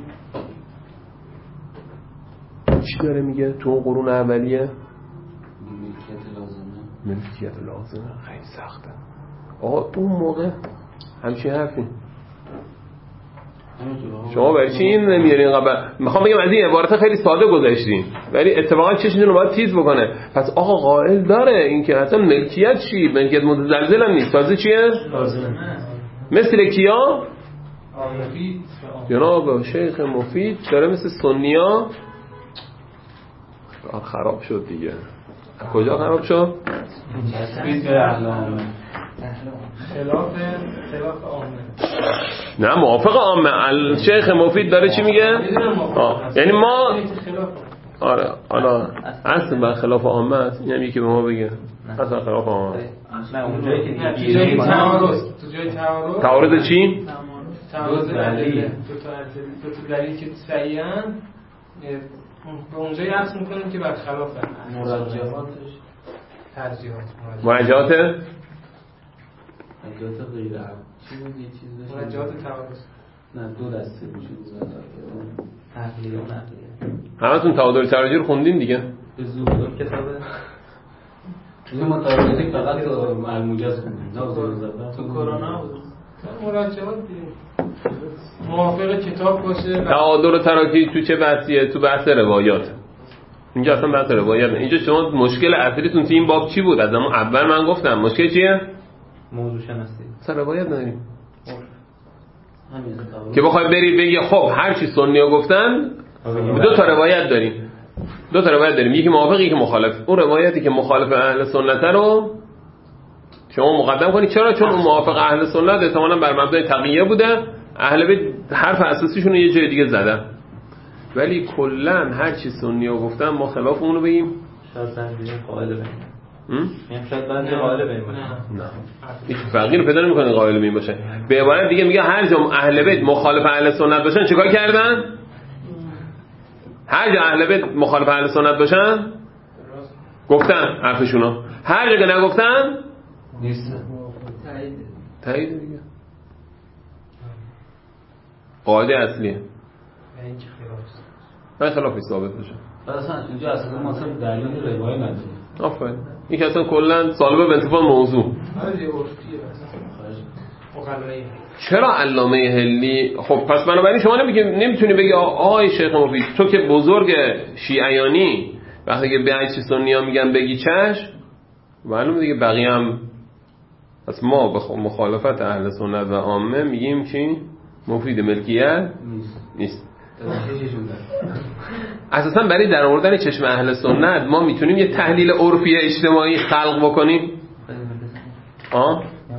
چی داره میگه تو اون قرون اولیه؟ ملکیت لازمه. ملکیت لازمه خیلی سخته. آقا اون موقع همچین حرفی شما برای چی این نمیارین قبل؟ میخوام بگم از این عبارت خیلی ساده گذاشتین ولی اتفاقا چشتون رو باید تیز بکنه. پس آقا قائل داره این که اصلا ملکیت چی؟ ملکیت متزلزل هم نیست. تازه چیه؟ لازمه. مثل کیا؟ مفید. جناب شیخ مفید داره مثل سنیا خراب شد دیگه. کجا خراب شد؟ خلاف خلاف عامه. نه موافق عامه. شیخ مفید داره چی میگه؟ یعنی ما آره حالا اصلا بر خلاف عامه است. این هم یکی به ما بگه اصلا خلاف عامه است. نه اونجایی که تو جای تعارض تو جای تعارض تعارض چی؟ تعارض دلیل دو تا دو تا دلیل که صحیحن به اونجایی عکس میکنیم که برخلاف مرجحاتش ترجیحات مرجحات مرجحات غیر عام چی بود یه چیز داشت مرجحات تعارض نه دو دسته میشه عقلی و نقلی. همتون تعادل تراجع رو خوندین دیگه؟ به زور کتابه این متعارضی فقط الموجز خوندیم تو کرونا بود مراجعات دیدیم موافق کتاب باشه. تعادل تراجع تو چه بحثیه؟ تو بحث روایات. اینجا اصلا بحث روایت نه. اینجا شما مشکل اصلیتون تو این باب چی بود؟ از اون اول من گفتم مشکل چیه؟ موضوع شناسی. اصلا روایت نداریم که بخوای بری بگی خب هر چی سنی‌ها گفتن دو تا روایت داریم. دو تا روایت داریم، یکی موافق یکی مخالف. اون روایتی که مخالف اهل سنت رو شما مقدم کنید. چرا؟ چون اون موافق اهل سنت احتمالاً بر مبنای تقیه بوده. اهل بیت حرف اساسیشون رو یه جای دیگه زدن. ولی کلا هر چی سنی‌ها گفتن ما خلاف اون رو بگیم. شاید بنده قائل به این میگم شاید بنده قائل به این باشه. نه هیچ فرقی رو پیدا نمی‌کنه قائل به این باشه. به عبارت دیگه میگه هر جا اهل بیت مخالف اهل سنت باشن چیکار کردن؟ هر جا اهل بیت مخالف اهل سنت باشن گفتن حرفشونو. هر جا که نگفتن نیست. تایید تایید دیگه. قاعده اصلیه. یعنی که خلاف نه خلافی ثابت بشه. اصلا اینجا اصلا ما اصلا دلیل روایت نداریم. آفرین. این که اصلا کلا سالبه به انتفاع موضوع. آره دیگه عرفیه مقلمه. چرا علامه هلی؟ خب پس بنابراین شما نمیگی نمیتونی بگی آقای شیخ مفید تو که بزرگ شیعیانی وقتی که به این چیز سنی‌ها میگن بگی چش معلومه دیگه بقیه هم. پس ما به مخالفت اهل سنت و عامه میگیم چی؟ مفید ملکیت نیست. نیست. اساسا برای در آوردن چشم اهل سنت ما میتونیم یه تحلیل عرفی اجتماعی خلق بکنیم. آه؟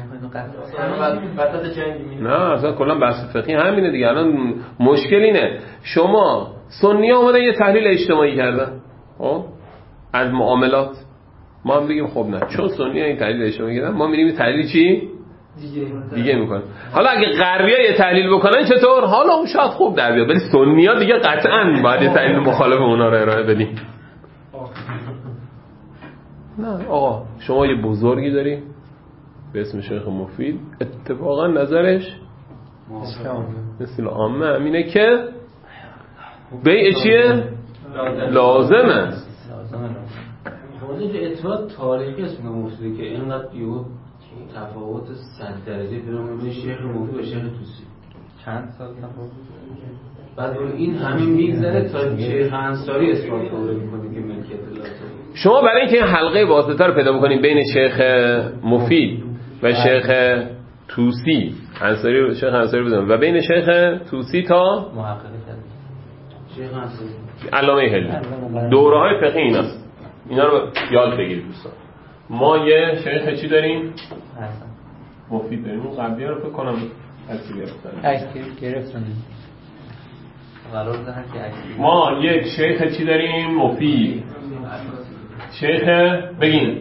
نه اصلا کلا بحث فقهی همینه دیگه. الان مشکل اینه شما سنی ها اومدن یه تحلیل اجتماعی کردن خب از معاملات. ما هم بگیم خب نه چون سنی ها این تحلیل اجتماعی کردن ما میریم تحلیل چی؟ دیگه دیگه میکنن. حالا اگه غربی ها یه تحلیل بکنن چطور؟ حالا اون شاید خوب در بیاد ولی سنی ها دیگه قطعا باید یه تحلیل مخالف اونا رو ارائه بدیم. نه آقا شما یه بزرگی داری به اسم شیخ مفید اتفاقا نظرش مثل عامه همینه که بیع چیه؟ لازمه. خودش اعتراض تاریخی است به مفیده که اینقدر یهو تفاوت صد درجه بین شیخ مفید و شیخ توسی چند سال تفاوت. بعد این همین میگذره تا شیخ انصاری اثبات دوره میکنه که ملکیت لازمه. شما برای اینکه این حلقه واسطه رو پیدا بکنید بین شیخ مفید و شیخ توسی انصاری شیخ انصاری بزنید و بین شیخ توسی تا محقق شیخ انصاری علامه هلی دوره های فقهی ایناست. اینا رو یاد بگیرید دوستان. ما یه شیخ چی داریم؟ مفید داریم. اون قبلی ها رو فکر کنم عکس گرفتن. عکس گرفتن. قرار دارن که عکس. ما یک شیخ چی داریم؟ مفید. شیخ بگین.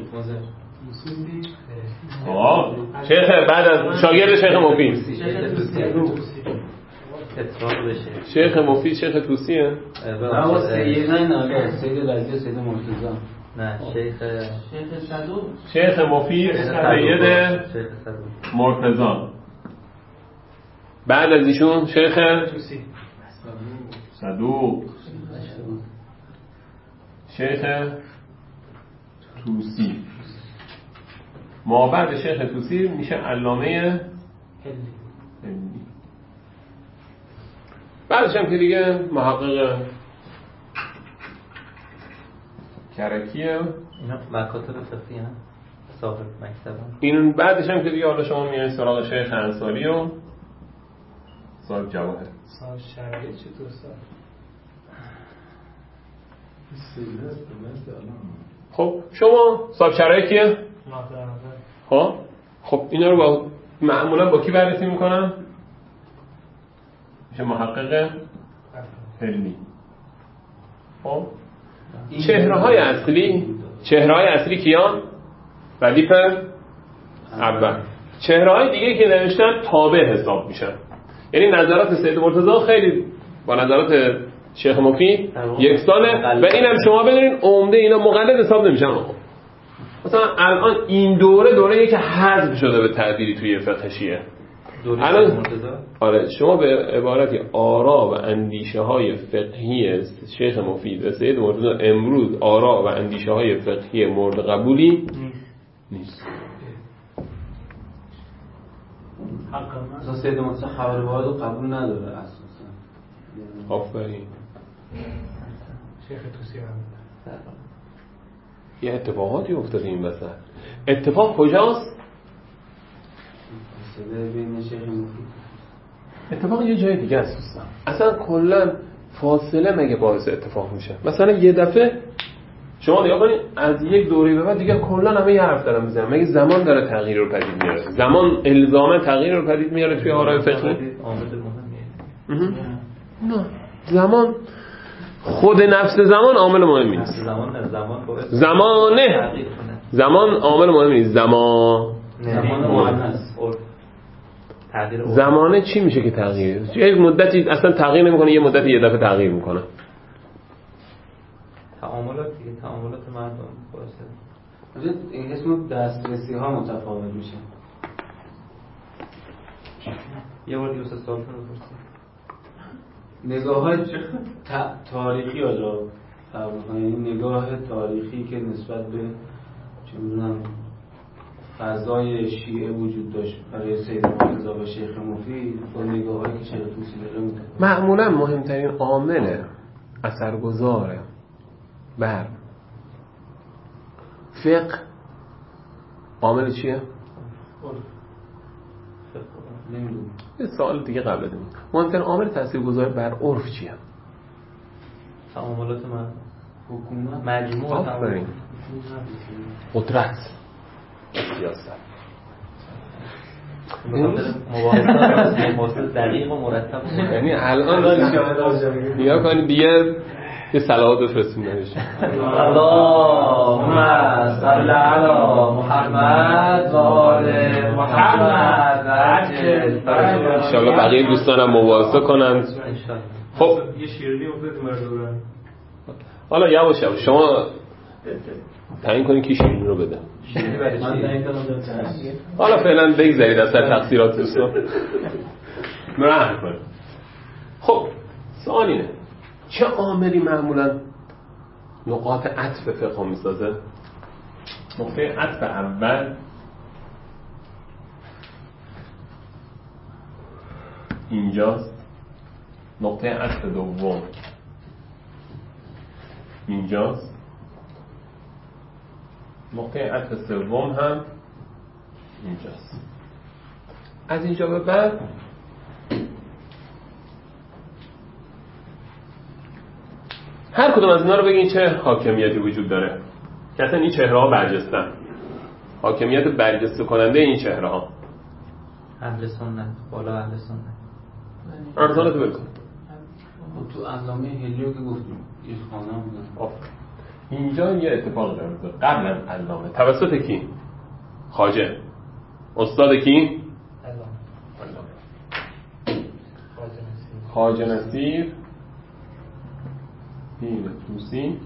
آه شیخ بعد از شاگرد شیخ مفید. اطلاق بشه. شیخ مفید شیخ طوسیه؟ نه با سید نه نه سید رضی سید مرتضی نه شیخ شیخ صدوق شیخ مفید سید مرتضی. بعد از ایشون شیخ توسی صدوق، شیخ طوسی. ما بعد شیخ طوسی میشه علامه هلی. بعدش هم که دیگه محقق کرکیه. اینا مکاتب فقهی هم صاحب مکتب هم. این بعدش هم که دیگه حالا شما میایید سراغ شیخ انصاری و صاحب جواهر. صاحب شرعی چطور صاحب؟ خب شما صاحب شرعی کیه؟ ناظر خب خب اینا رو با معمولا با کی بررسی میکنن؟ میشه محقق علمی. خب چهره های اصلی چهره های اصلی کیان؟ ردیف اول. چهره های دیگه که نوشتن تابع حساب میشن. یعنی نظرات سید مرتضی خیلی با نظرات شیخ مفید یکسانه و این هم شما بدونین عمده اینا مقلد حساب نمیشن. مثلا الان این دوره دوره که حذف شده به تعبیری توی فقه شیعه. الان آره شما به عبارتی آرا و اندیشه های فقهی شیخ مفید و سید مرتضی امروز آرا و اندیشه های فقهی مورد قبولی نیست. اصلا سید مرتضی خبر واحد قبول نداره اساسا. آفرین. شیخ توسی هم یه اتفاقاتی افتاده این وسط. اتفاق کجاست؟ بین شیخ مفید. اتفاق یه جای دیگه است دوستان. اصلا کلا فاصله مگه باعث اتفاق میشه؟ مثلا یه دفعه شما نگاه کنید از یک دوره به بعد دیگه کلا همه یه حرف دارن میزنن. مگه زمان داره تغییر رو پدید میاره؟ زمان الزاما تغییر رو پدید میاره توی آرای فقهی؟ عامل مهمیه. نه زمان خود نفس زمان عامل مهمی نیست. زمان نه زمان باید زمانه زمان عامل مهمی نیست. زمان زمان مؤنث زمانه چی میشه که تغییر؟ یک مدتی اصلا تغییر نمیکنه، یه مدتی یه دفعه تغییر میکنه. تعاملات دیگه، تعاملات مردم باشه. این اسم دسترسی ها متفاوت میشه. یه بار دیگه سه سال بپرسید. نگاه های تاریخی آجا فرق می‌کنه. یعنی نگاه تاریخی که نسبت به چه می‌دونم فضای شیعه وجود داشت برای سید مرتضی و شیخ مفید با نگاه‌هایی که شیخ طوسی داره متفاوت. معمولا مهمترین عامل اثرگذار بر فقه عامل چیه؟ نمیدونم. یه سوال دیگه قبل از این. مهمترین عامل تاثیرگذار بر عرف چیه؟ تعاملات مردم، حکومت، مجموع آفرین. قدرت، سیاست. مباحثات مباحث دقیق و مرتب. یعنی الان نگاه کنید دیگه یه صلوات بفرستیم نمیشه. اللهم صل علی محمد و آل محمد عجل فرجهم. ان شاء الله بقیه دوستانم مواظب کنند. خب یه شیرینی افتاد مردورن. حالا یواش یواش شما تعیین کنید کی شیرینی رو بده. شیرینی برای چی؟ حالا فعلا بگذارید از سر تقصیرات دوستان. مرحم کنید. خب سوال اینه چه عاملی معمولا نقاط عطف فقه میسازه؟ نقطه عطف اول اینجاست، نقطه عطف دوم اینجاست، نقطه عطف سوم هم اینجاست. از اینجا به بعد هر کدوم از اینا رو بگین چه حاکمیتی وجود داره که اصلا این چهره ها برجستن. حاکمیت برجسته کننده این چهره ها اهل سنت، بالا اهل سنت. ارزانه تو بکن تو علامه هلیو که گفتیم این خانه هم اینجا یه اتفاق داره قبل از علامه توسط کی؟ خواجه. استاد کی؟ علامه. خواجه نصیر دین طوسی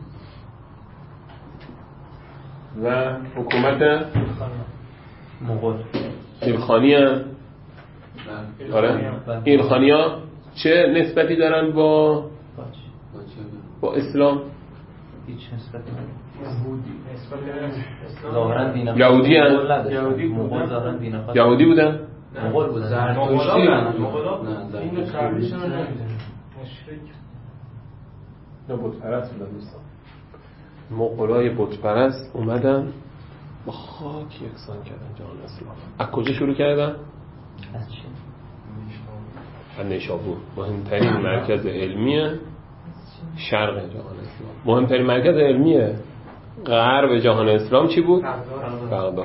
و حکومت مغول ایلخانی هم آره ایلخانی ها چه نسبتی دارن با با اسلام؟ هیچ نسبتی یهودی نسبت به ظاهرا دین یهودی هن؟ یهودی مغول ظاهرا دین خاص یهودی بودن؟ مغول بودن زرتشتی مغولا این قبلیشون رو نمیدونم مشرک نه بت پرست بودن دوستان. مغولای بت پرست اومدن با خاک یکسان کردن جهان اسلام. از کجا شروع کردن؟ از چی؟ از نیشابور، مهمترین مرکز علمی شرق جهان اسلام. مهمترین مرکز علمی غرب جهان اسلام چی بود؟ بغداد.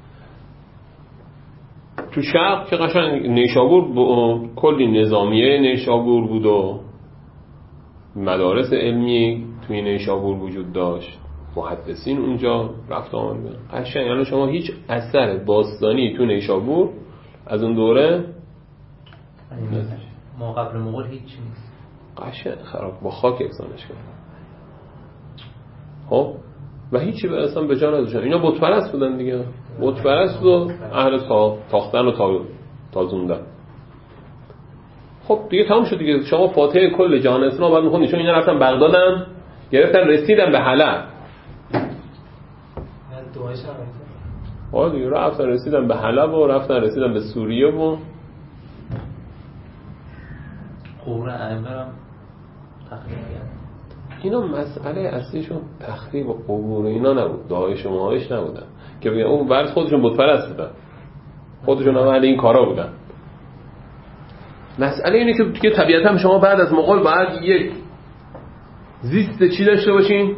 تو شرق که قشنگ نیشابور با کلی نظامیه نیشابور بود و مدارس علمی توی نیشابور وجود داشت، محدثین اونجا رفت آمد بودن قشنگ. یعنی شما هیچ اثر باستانی تو نیشابور از اون دوره ما قبل مغول هیچ نیست، قشنگ خراب با خاک یکسانش کرد. خب و هیچی به اصلا به جا نداشتن. اینا بت پرست بودن دیگه، بت پرست و اهل تا تاختن و تا تازوندن. خب دیگه تمام شد دیگه. شما فاتحه کل جهان اسلام بعد میخونید. چون اینا رفتن بغدادن، گرفتن رسیدن به حلب. آه دیگه رفتن رسیدن به حلب و رفتن رسیدن به سوریه و قبور ائمه هم تخریب کردن. اینا مسئله اصلیشون تخریب قبور اینا نبود، داعش و ماهش نبودن که بگن اون ورد خودشون بت پرست بودن، خودشون هم اهل این کارا بودن. مسئله اینه که دیگه طبیعتا شما بعد از مغول باید یک زیست چی داشته باشین؟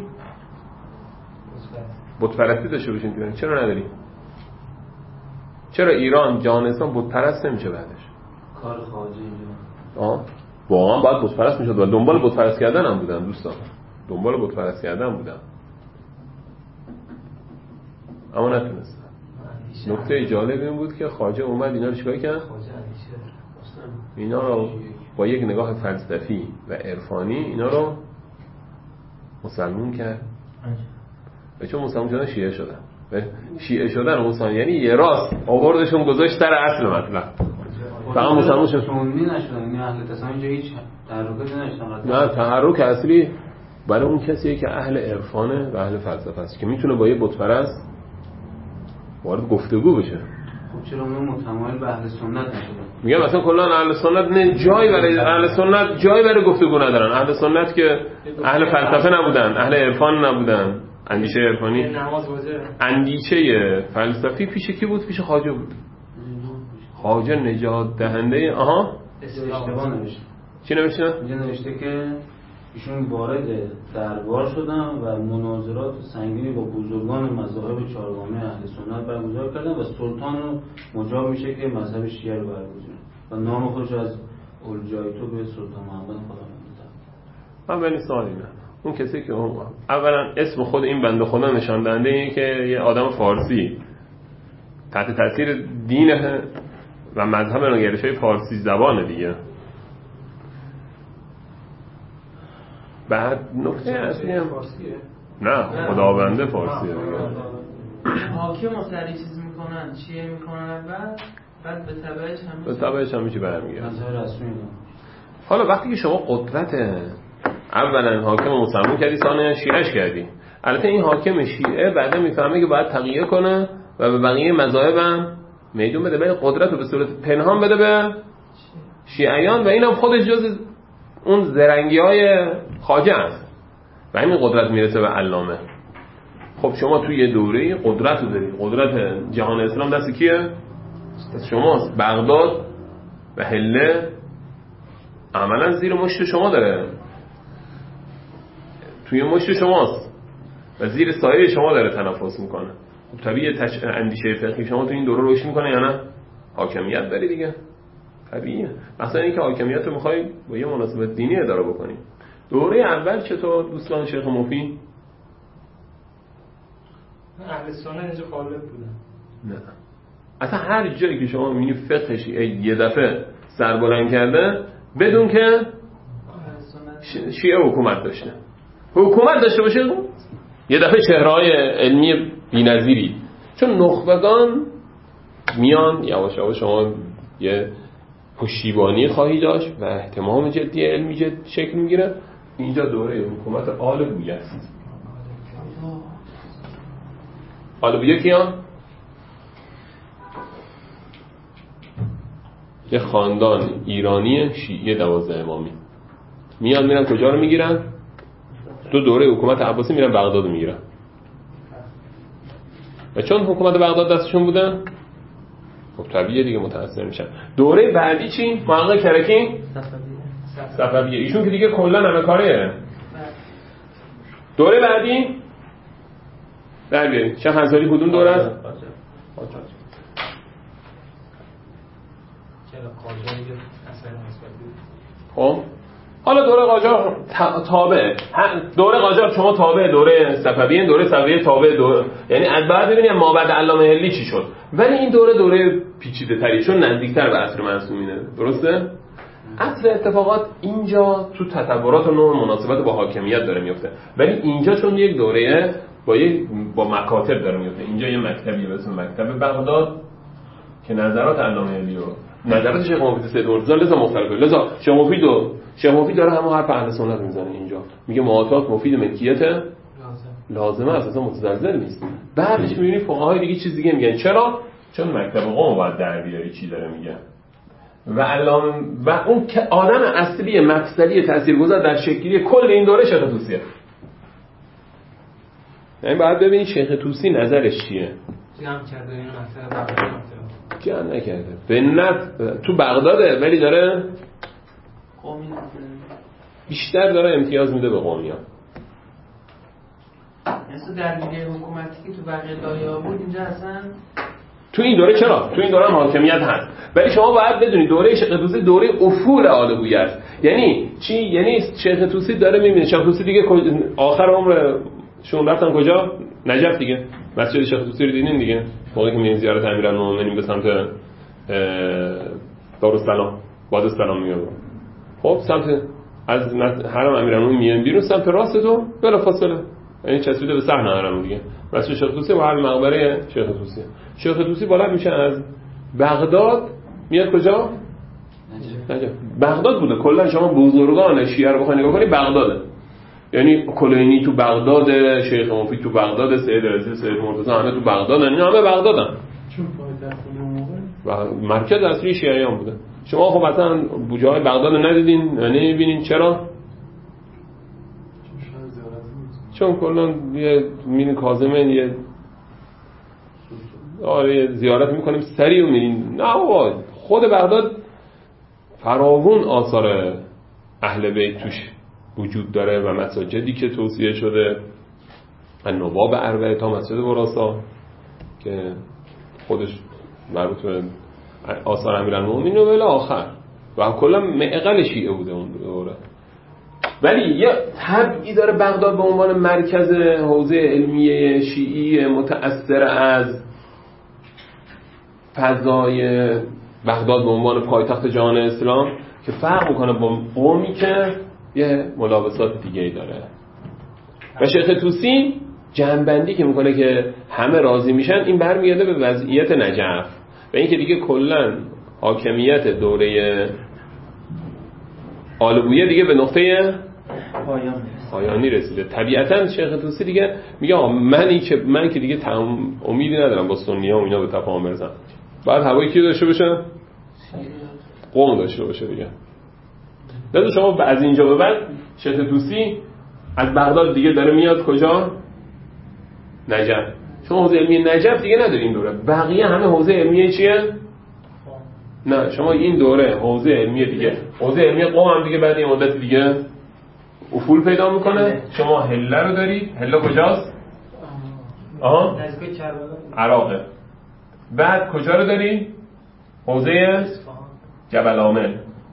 بت پرستی داشته باشین دیگه. چرا نداریم؟ چرا ایران جهان اسلام بت پرست نمیشه بعدش؟ کار خارجی اینجا آه واقعا باید بت پرست میشد و دنبال بت پرست کردن هم بودن دوستان، دنبال بت پرست کردن بودن اما نتونستن. نکته جالب این بود که خواجه اومد اینا رو چیکار کرد؟ اینا رو با یک نگاه فلسفی و عرفانی اینا رو مسلمون کرد. و چون مسلمون شدن شیعه شدن. شیعه شدن مسلمان یعنی یه راست آوردشون گذاشت در اصل مطلب. فقط مسلمان شدن. سنی نشدن، یعنی اهل تصمیم اینجا هیچ تحرکاتی نداشتن. نه تحرک اصلی برای اون کسیه که اهل عرفانه و اهل فلسفه است که میتونه با یه بت پرست وارد گفتگو بشه. خب چرا اون متمایل به اهل سنت نشدن؟ میگم مثلا کلا اهل سنت نه جایی برای اهل سنت جایی برای گفتگو ندارن. اهل سنت که اهل فلسفه نبودن، اهل عرفان نبودن، اندیشه عرفانی، اندیشه فلسفی پیش کی بود؟ پیش خواجه بود. خواجه نجات دهنده آها اشتباه نوشته. چی نوشته؟ اینجا نوشته که ایشون وارد دربار شدن و مناظرات سنگینی با بزرگان مذاهب چهارگانه اهل سنت برگزار کردن و سلطان رو مجاب میشه که مذهب شیعه رو برگزینه و نام خودش از اولجایتو به سلطان محمد خداوند می‌ذاره. اولین سوال اینه. اون کسی که اون اولا اسم خود این بنده خدا نشان دهنده اینه که یه آدم فارسی تحت تاثیر دین و مذهب نگرش‌های فارسی زبانه دیگه. بعد نکته اصلی هم نه خداونده فارسیه دیگه. حاکم مصری چیز میکنن چیه میکنن بعد بعد به تبعش هم به تبعش هم میشه برمیگرد. مذهب رسمی. حالا وقتی که شما قدرت اولا حاکم مسلمان کردی، ثانیا شیعهش کردی، البته این حاکم شیعه بعدا میفهمه که باید تغییر کنه و به بقیه مذاهب هم میدون بده، ولی قدرت رو به صورت پنهان بده به شیعیان و اینم خودش جز اون زرنگی های خواجه است و همین قدرت میرسه به علامه. خب شما توی یه دوره قدرت رو دارید، قدرت جهان اسلام دست کیه؟ دست شماست. بغداد و حله عملا زیر مشت شما داره، توی مشت شماست و زیر سایه شما داره تنفس میکنه. خب طبیعی تش... اندیشه فقهی شما تو این دوره رشد میکنه یا نه؟ حاکمیت داری دیگه، طبیعیه. مثلا اینکه حاکمیت رو میخوای با یه مناسبت دینی اداره بکنی. دوره اول چطور دوستان شیخ مفید؟ اهل سنت اینجا غالب بودن. نه اصلا هر جایی که شما میبینی فقه شیعه یه دفعه سربلند کرده بدون که شیعه حکومت داشته. حکومت داشته باشه یه دفعه چهره‌های علمی بی‌نظیری، چون نخبگان میان یواش یواش شما یه پشتیبانی خواهی داشت و اهتمام جدی علمی جد شکل میگیره. اینجا دوره حکومت آل بویه است. آل بویه کیان؟ یه خاندان ایرانی شیعه دوازده امامی میان میرن کجا رو میگیرن؟ تو دوره حکومت عباسی میرن بغداد رو میگیرن. و چون حکومت بغداد دستشون بودن خب طبیعیه دیگه متأثر میشن. دوره بعدی چی؟ محقق کرکی؟ صفویه. ایشون که دیگه کلا همه کاره. دوره بعدی در بیاریم شیخ انصاری کدوم دوره است؟ خب حالا دوره قاجار تابع، دوره قاجار شما تابع دوره صفویه، دوره صفویه تابع دوره، یعنی از بعد ببینید مابعد علامه حلی چی شد. ولی این دوره دوره پیچیده تری چون نزدیکتر به عصر معصومینه. درسته؟ اصل اتفاقات اینجا تو تطورات و نوع مناسبت با حاکمیت داره میفته، ولی اینجا چون یک دوره با یک با مکاتب داره میفته. اینجا یه مکتبی به اسم مکتب بغداد که نظرات علامه حلی رو نظرات شیخ مفید سید مرتضی لذا مختلفه. لذا شیخ مفید دو شیخ مفید داره همون حرف اهل سنت میزنه اینجا، میگه معاطات مفید ملکیت لازم لازمه اساسا متزلزل نیست. بعدش میبینی فقهای دیگه چیز دیگه میگن. چرا؟ چون مکتب قم باید در بیاری چی داره میگه. و علامه و اون که آدم اصلی مفصلی تاثیرگذار در شکلی کل این دوره شیخ طوسیه. یعنی باید ببینید شیخ طوسی نظرش چیه. جمع کرده این مسئله بغداد جمع نکرده به نفع تو بغداده ولی داره قومی بیشتر داره امتیاز میده به قومیان. مثل درگیری حکومتی که تو بقیه دایه‌ها بود اینجا اصلا تو این دوره چرا؟ تو این دوره هم حاکمیت هست، ولی شما باید بدونید دوره شیخ طوسی دوره افول آل بویه است. یعنی چی؟ یعنی شیخ طوسی داره میبینه شیخ طوسی دیگه آخر عمر شون رفتن کجا؟ نجف دیگه. مسجد شیخ طوسی رو دیدین دیگه موقعی که میرین زیارت امیرالمومنین به سمت دارالسلام بادالسلام میاد. خب سمت از حرم امیرالمومنین میان بیرون سمت راست تو بلا فاصله یعنی چسبیده به صحن حرم دیگه مسجد شیخ طوسی و هر مقبره شیخ طوسی. شیخ طوسی بالا میشه از بغداد میاد کجا؟ نجف. بغداد بوده کلا. شما بزرگان شیعه رو بخواید نگاه کنید بغداده. یعنی کلینی تو بغداد، شیخ مفید تو بغداد، سید رضی سید مرتضی همه تو بغدادن. اینا همه بغدادن چون پایتخت اون موقع و مرکز اصلی شیعیان بوده. شما خب مثلا بوجه‌های بغداد رو ندیدین و نمی‌بینین. چرا؟ چون کلا یه مین کاظمه یه آره زیارت میکنیم سریع و میرین. نه بابا خود بغداد فراوون آثار اهل بیت توش وجود داره و مساجدی که توسعه شده نواب اربعه تا مسجد براسا که خودش مربوط به آثار امیرالمومنین و الی آخر و کلا معقل شیعه بوده اون دوره. ولی یه طبعی داره بغداد به عنوان مرکز حوزه علمیه شیعی متأثر از فضای بغداد به عنوان پایتخت جهان اسلام که فرق میکنه با قومی که یه ملابسات دیگه ای داره. و شیخ طوسی جنبندی که میکنه که همه راضی میشن این برمیگرده به وضعیت نجف و این که دیگه کلا حاکمیت دوره آل بویه دیگه به نقطه پایانی رسیده. طبیعتا شیخ طوسی دیگه میگه منی که من که دیگه تمام امیدی ندارم با سنی‌ها و اینا به تفاهم برسم. بعد هوایی کی داشته باشه؟ قوم داشته باشه دیگه. لذا شما از اینجا به بعد شیخ طوسی از بغداد دیگه داره میاد کجا؟ نجف. شما حوزه علمی نجف دیگه ندارین دوره. بقیه همه حوزه علمی چیه؟ نه شما این دوره حوزه علمی دیگه حوزه علمی قوم هم دیگه بعد این مدت دیگه افول پیدا میکنه. شما هله رو دارید. هله کجاست؟ آها نزدیک کربلا عراقه. بعد کجا رو داری؟ حوزه جبل عامل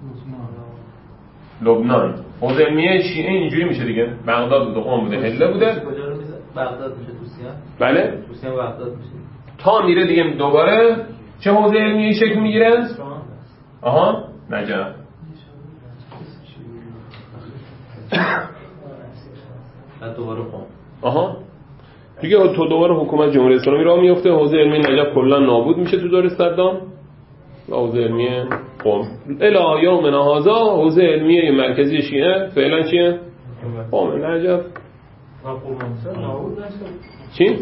لبنان. حوزه علمی شیعه اینجوری میشه دیگه. بغداد بوده قم بوده هله بوده. کجا رو میذاره؟ بغداد میشه طوسیه. بله طوسیه بغداد میشه تا میره دیگه دوباره چه حوزه علمی شکل میگیره؟ آها نجف. بعد دوباره قوم. آها دیگه تو دوباره حکومت جمهوری اسلامی راه میفته، حوزه علمی نجف کلا نابود میشه تو دور صدام و حوزه علمی قم الی یومنا هذا حوزه علمی مرکزی شیعه فعلا چیه؟ قم نجف. چی؟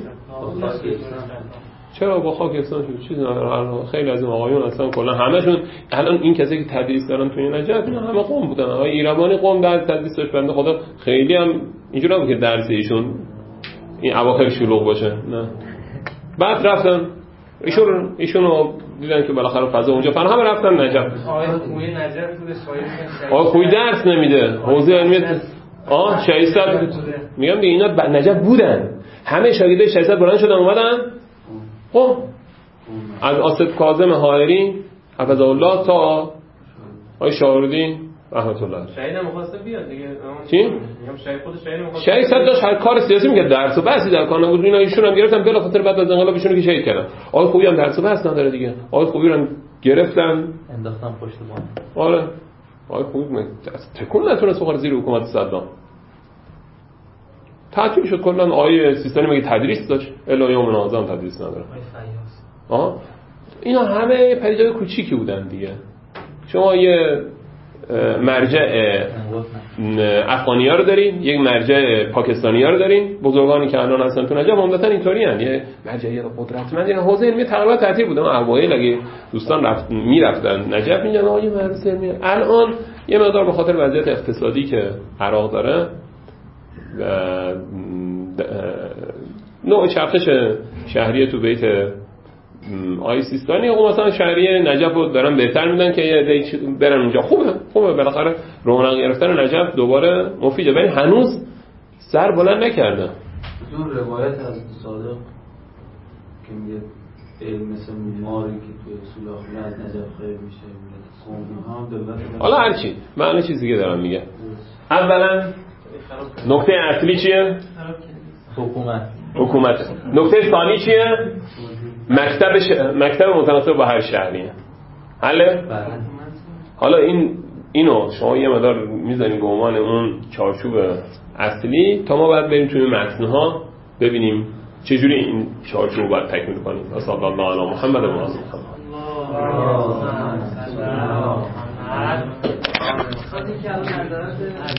چرا با خاکستان شد؟ چیز نداره. خیلی از این آقایون اصلا کلا همشون الان این کسایی که تدریس دارن توی نجف اینا همه قم بودن. آقای ایرانی قم در تدریس داشت، بنده خدا خیلی هم اینجوری نبود که درس ایشون این اواخر شلوغ باشه، نه. بعد رفتن ایشون ایشونو دیدن که بالاخره فضا اونجا فن همه رفتن نجف. آقای خوی نجف بوده شاید. آقای خوی درس نمیده. حوزه علمی آه شهیدصد میگم دیگه اینا نجف بودن. همه شاگردای شهیدصد بلند شدن اومدن. خب از آصف کاظم حائری حفظه الله تا آقای شاهرودی رحمت الله شهید هم می‌خواسته بیاد دیگه. چی؟ میگم شهید خود شهید می‌خواسته. شهید صد داشت هر کار سیاسی می‌کرد، درس و بحثی در کار نبود. اینا ایشون هم گرفتن بلا خاطر بعد از انقلاب ایشون که شهید کردن. آقای خوبی هم درس و بحث نداره دیگه. آقای خوبی رو هم گرفتن انداختن پشت بام. آره آقای خوبی من تکون نتونست بخوره زیر حکومت صدام. تعطیل شد کلا. آقای سیستانی میگه تدریس داشت، الی یوم نازم تدریس نداره. آها اینا همه پدیده‌های کوچیکی بودن دیگه. شما یه مرجع افغانی‌ها رو دارین، یک مرجع پاکستانی‌ها رو دارین، بزرگانی که الان هستن تو نجف عمدتاً اینطوریان، یه مرجع قدرتمندی. حوزه علمی تقریبا تعطیل بوده. اوایل اگه دوستان رفت میرفتن نجف اینجا آقا یه مدرسه علمی، الان یه مقدار به خاطر وضعیت اقتصادی که عراق داره و نوع چرخش شهریه تو بیت آی سیستانی آقا مثلا شهریه نجف رو دارن بهتر میدن که یه برن اونجا. خوبه خوبه بالاخره رونق گرفتن نجف دوباره مفیده، ولی هنوز سر بلند نکرده. اون روایت از صادق که میگه علم مثل ماری که توی سولاخونه از نجف خیلی میشه قوم هم دولت. حالا هرچی معنی چیز دیگه دارم میگه. اولا نکته اصلی چیه؟ حکومت. حکومت. نکته ثانی چیه؟ مکتب ش... مکتب متناسب با هر شهریه. حله؟ حالا این اینو شما یه مقدار میذارین به عنوان اون چارچوب اصلی تا ما بعد بریم توی متن‌ها ببینیم چجوری این چارچوب رو باید تکمیل کنیم. صلی الله علی محمد و آل محمد.